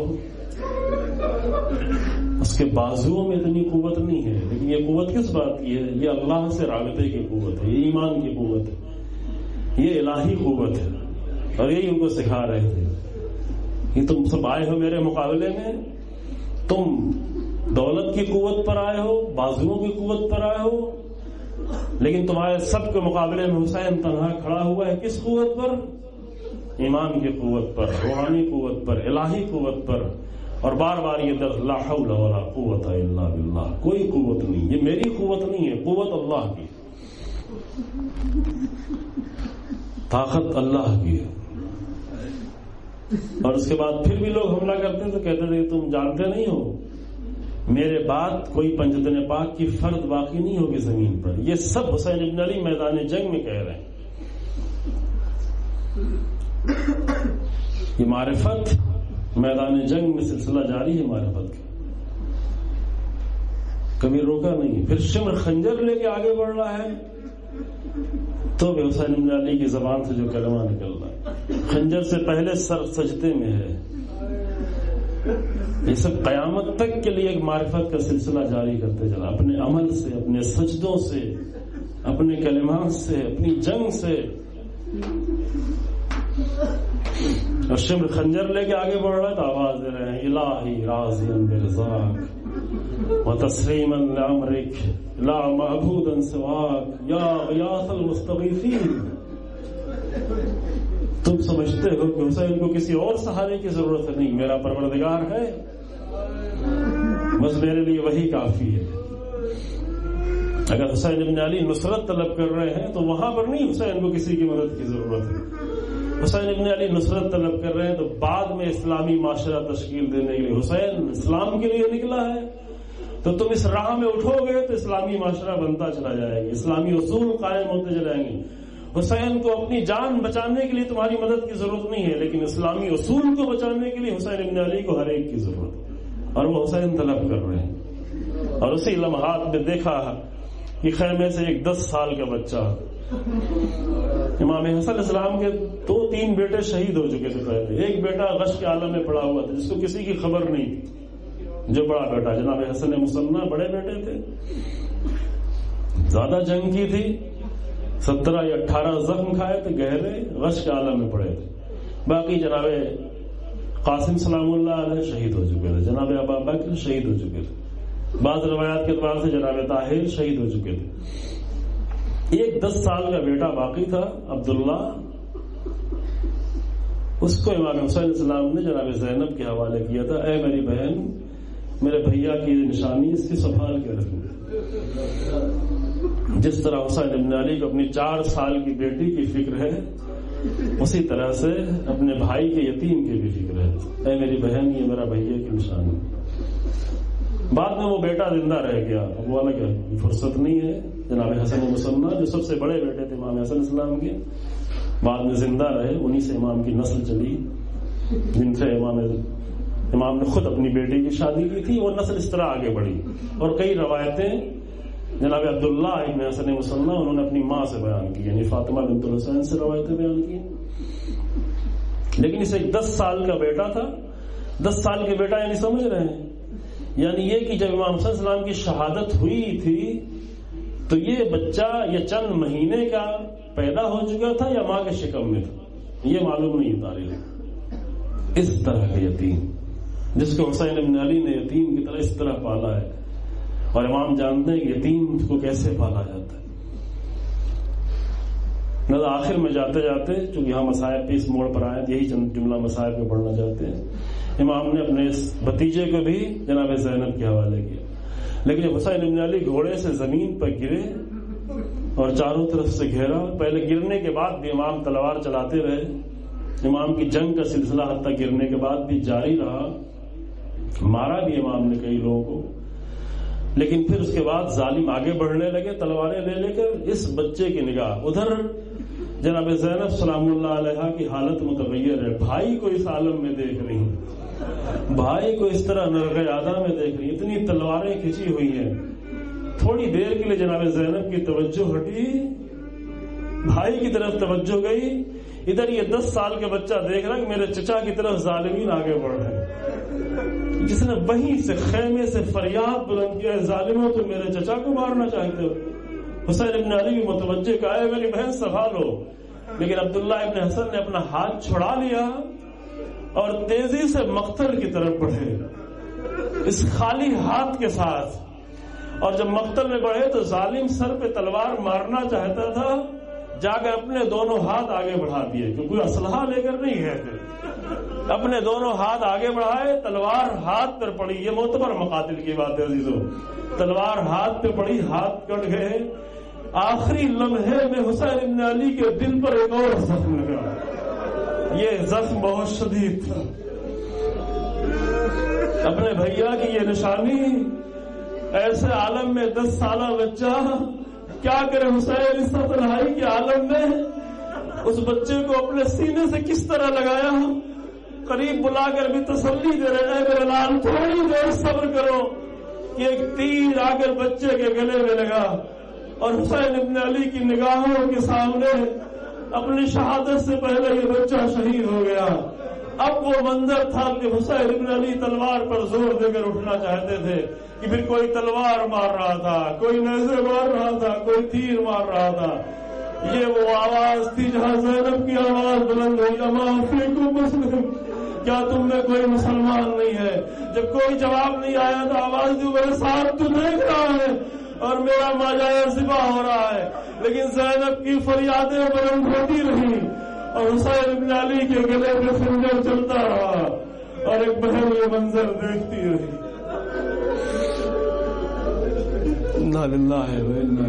اس کے بازوؤں میں اتنی قوت نہیں ہے۔ لیکن یہ قوت کس بات کی ہے؟ یہ اللہ سے رابطے کی قوت ہے، یہ ایمان کی قوت ہے، یہ الہی قوت ہے، اور یہی ان کو سکھا رہے تھے کہ تم سب آئے ہو میرے مقابلے میں، تم دولت کی قوت پر آئے ہو، بازوؤں کی قوت پر آئے ہو، لیکن تمہارے سب کے مقابلے میں حسین تنہا کھڑا ہوا ہے کس قوت پر؟ ایمان کی قوت پر، روحانی قوت پر، الہی قوت پر۔ اور بار بار یہ درس، لا حول ولا قوت الا باللہ، کوئی قوت نہیں، یہ میری قوت نہیں ہے، قوت اللہ کی، طاقت اللہ کی ہے۔ اور اس کے بعد پھر بھی لوگ حملہ کرتے تو کہتے تھے تم جانتے نہیں ہو میرے بعد کوئی پنجتن پاک کی فرد باقی نہیں ہوگی زمین پر۔ یہ سب حسین ابن علی میدان جنگ میں کہہ رہے ہیں۔ یہ معرفت میدان جنگ میں سلسلہ جاری ہے معرفت کا، کبھی روکا نہیں۔ پھر شمر خنجر لے کے آگے بڑھ رہا ہے تو بھی حسین ابن علی کی زبان سے جو کلمہ نکل رہا ہے، خنجر سے پہلے سر سجدے میں ہے۔ یہ سب قیامت تک کے لیے ایک معرفت کا سلسلہ جاری کرتے چلا، اپنے عمل سے، اپنے سجدوں سے، اپنے کلمات سے، اپنی جنگ سے۔ اور شمر خنجر لے کے آگے بڑھ رہا ہے تو آواز دے رہے ہیں، الہی راضیا برضاک وتسلیما لامرک لا معبودا سواک یا غیاث المستغیثین۔ تم سمجھتے ہو کہ حسین کو کسی اور سہارے کی ضرورت نہیں، میرا پروردگار ہے، بس میرے لیے وہی کافی ہے۔ اگر حسین ابن علی نصرت طلب کر رہے ہیں تو وہاں پر نہیں حسین کو کسی کی مدد کی ضرورت ہے۔ حسین ابن علی نصرت طلب کر رہے ہیں تو بعد میں اسلامی معاشرہ تشکیل دینے کے لیے، حسین اسلام کے لیے نکلا ہے تو تم اس راہ میں اٹھو گے تو اسلامی معاشرہ بنتا چلا جائے گا، اسلامی اصول قائم ہوتے چلائیں گے۔ حسین کو اپنی جان بچانے کے لیے تمہاری مدد کی ضرورت نہیں ہے، لیکن اسلامی اصول کو بچانے کے لیے حسین ابن علی کو ہر ایک کی ضرورت ہے، اور وہ حسین طلب کر رہے ہیں۔ اور اسی لمحات میں دیکھا کہ خیمے سے ایک دس سال کا بچہ، امام حسن علیہ السلام کے دو تین بیٹے شہید ہو چکے تھے پہلے، ایک بیٹا غش کے عالم میں پڑا ہوا تھا جس کو کسی کی خبر نہیں تھی، جو بڑا بیٹا جناب حسن مسنہ بڑے بیٹے تھے، زیادہ جنگ کی تھی، سترہ یا اٹھارہ زخم کھائے تھے، گہرے غش کے عالم میں پڑے تھے۔ باقی جناب قاسم سلام اللہ علیہ شہید ہو چکے تھے، جناب ابا بکر شہید ہو چکے تھے، بعض روایات کے اعتبار سے جناب طاہر شہید ہو چکے تھے۔ ایک دس سال کا بیٹا باقی تھا عبداللہ، اس کو امام حسین علیہ السلام نے جناب زینب کے حوالے کیا تھا، اے میری بہن، میرے بھیا کی نشانی اس کی سنبھال کے رکھنا۔ جس طرح حسین ابن علی کو اپنی چار سال کی بیٹی کی فکر ہے، اسی طرح سے اپنے بھائی کے یتیم کی بھی فکر ہے، اے میری بہن یہ میرا بھیا کی نشانی۔ بعد میں وہ بیٹا زندہ رہ گیا، اب وہ الگ فرصت نہیں ہے۔ جناب حسن مسنہ جو سب سے بڑے بیٹے تھے امام حسن السلام کے، بعد میں زندہ رہے، انہی سے امام کی نسل چلی، جن سے امام امام نے خود اپنی بیٹی کی شادی کی تھی، وہ نسل اس طرح آگے بڑھی۔ اور کئی روایتیں جناب عبداللہ ابن حسن مسنہ انہوں نے اپنی ماں سے بیان کی، یعنی فاطمہ بنت الحسین سے روایتیں بیان کی۔ لیکن اسے ایک دس سال کا بیٹا تھا، دس سال کے بیٹا یعنی سمجھ رہے ہیں، یعنی یہ کہ جب امام حسن السلام کی شہادت ہوئی تھی تو یہ بچہ یہ چند مہینے کا پیدا ہو چکا تھا یا ماں کے شکم میں تھا، یہ معلوم نہیں تاریخ۔ اس طرح کا یتیم جس کو حسین ابن علی نے یتیم کی طرح اس طرح پالا ہے، اور امام جانتے ہیں کہ یتیم کو کیسے پالا جاتا ہے۔ نہ آخر میں جاتے جاتے چونکہ یہاں مصائب پہ اس موڑ پر آئے، یہی چند جملہ مصائب پہ پڑھنا چاہتے ہیں۔ امام نے اپنے اس بھتیجے کو بھی جناب زینب کے حوالے کیا، لیکن جب حسین ابن علی گھوڑے سے زمین پر گرے اور چاروں طرف سے گھیرا، پہلے گرنے کے بعد بھی امام تلوار چلاتے رہے، امام کی جنگ کا سلسلہ حتیٰ گرنے کے بعد بھی جاری رہا، مارا بھی امام نے کئی لوگوں کو، لیکن پھر اس کے بعد ظالم آگے بڑھنے لگے تلواریں لے لے کر۔ اس بچے کی نگاہ ادھر جناب زینب سلام اللہ علیہ کی حالت متغیر ہے، بھائی کو اس عالم میں دیکھ رہی ہیں، بھائی کو اس طرح نرغ یادہ میں دیکھ رہی ہیں، اتنی تلواریں کھینچی ہوئی ہیں۔ تھوڑی دیر کے لیے جناب زینب کی توجہ ہٹی، بھائی کی طرف توجہ گئی، ادھر یہ دس سال کا بچہ دیکھ رہا کہ میرے چچا کی طرف ظالمین آگے بڑھ رہے ہیں، جس نے وہیں سے خیمے سے فریاد بلند کیا، ظالموں تو میرے چچا کو مارنا چاہتے ہو۔ حسین ابن علی بھی متوجہ کہ اے میری بہن سنبھالو، لیکن عبداللہ ابن حسن نے اپنا ہاتھ چھڑا لیا اور تیزی سے مقتل کی طرف بڑھے اس خالی ہاتھ کے ساتھ، اور جب مقتل میں بڑھے تو ظالم سر پہ تلوار مارنا چاہتا تھا، جا کر اپنے دونوں ہاتھ آگے بڑھا دیے، کیونکہ کوئی اسلحہ لے کر نہیں گئے تھے، اپنے دونوں ہاتھ آگے بڑھائے، تلوار ہاتھ پر پڑی۔ یہ معتبر مقاتل کی بات ہے عزیزو، تلوار ہاتھ پہ پڑی، ہاتھ کٹ گئے۔ آخری لمحے میں حسین ابن علی کے دل پر ایک اور زخم لگا، یہ زخم بہت شدید تھا۔ اپنے بھیا کی یہ نشانی، ایسے عالم میں دس سالہ بچہ کیا کرے حسین اس تنہائی کے عالم میں، اس بچے کو اپنے سینے سے کس طرح لگایا، قریب بلا کر بھی تسلی دے رہے ہیں میرے لال تھوڑی دیر صبر کرو، کہ ایک تیر آ کر بچے کے گلے میں لگا، اور حسین ابن علی کی نگاہوں کے سامنے اپنی شہادت سے پہلے یہ بچہ شہید ہو گیا۔ اب وہ منظر تھا کہ حسین ابن علی تلوار پر زور دے کر اٹھنا چاہتے تھے کہ پھر کوئی تلوار مار رہا تھا، کوئی نیزے مار رہا تھا، کوئی تیر مار رہا تھا۔ یہ وہ آواز تھی جہاں زینب کی آواز بلند ہوئی، اما فیکم مسلم، کیا تم میں کوئی مسلمان نہیں ہے؟ جب کوئی جواب نہیں آیا تو آواز دی، میرے ساتھ تو دیکھ رہا ہے اور میرا ماجایا ذبح ہو رہا ہے، لیکن زینب کی فریادیں بلند ہوتی رہی اور حسین ابن علی کے گلے پہ خنجر چلتا رہا، اور ایک بہن یہ منظر دیکھتی رہی۔ انا للہ و انا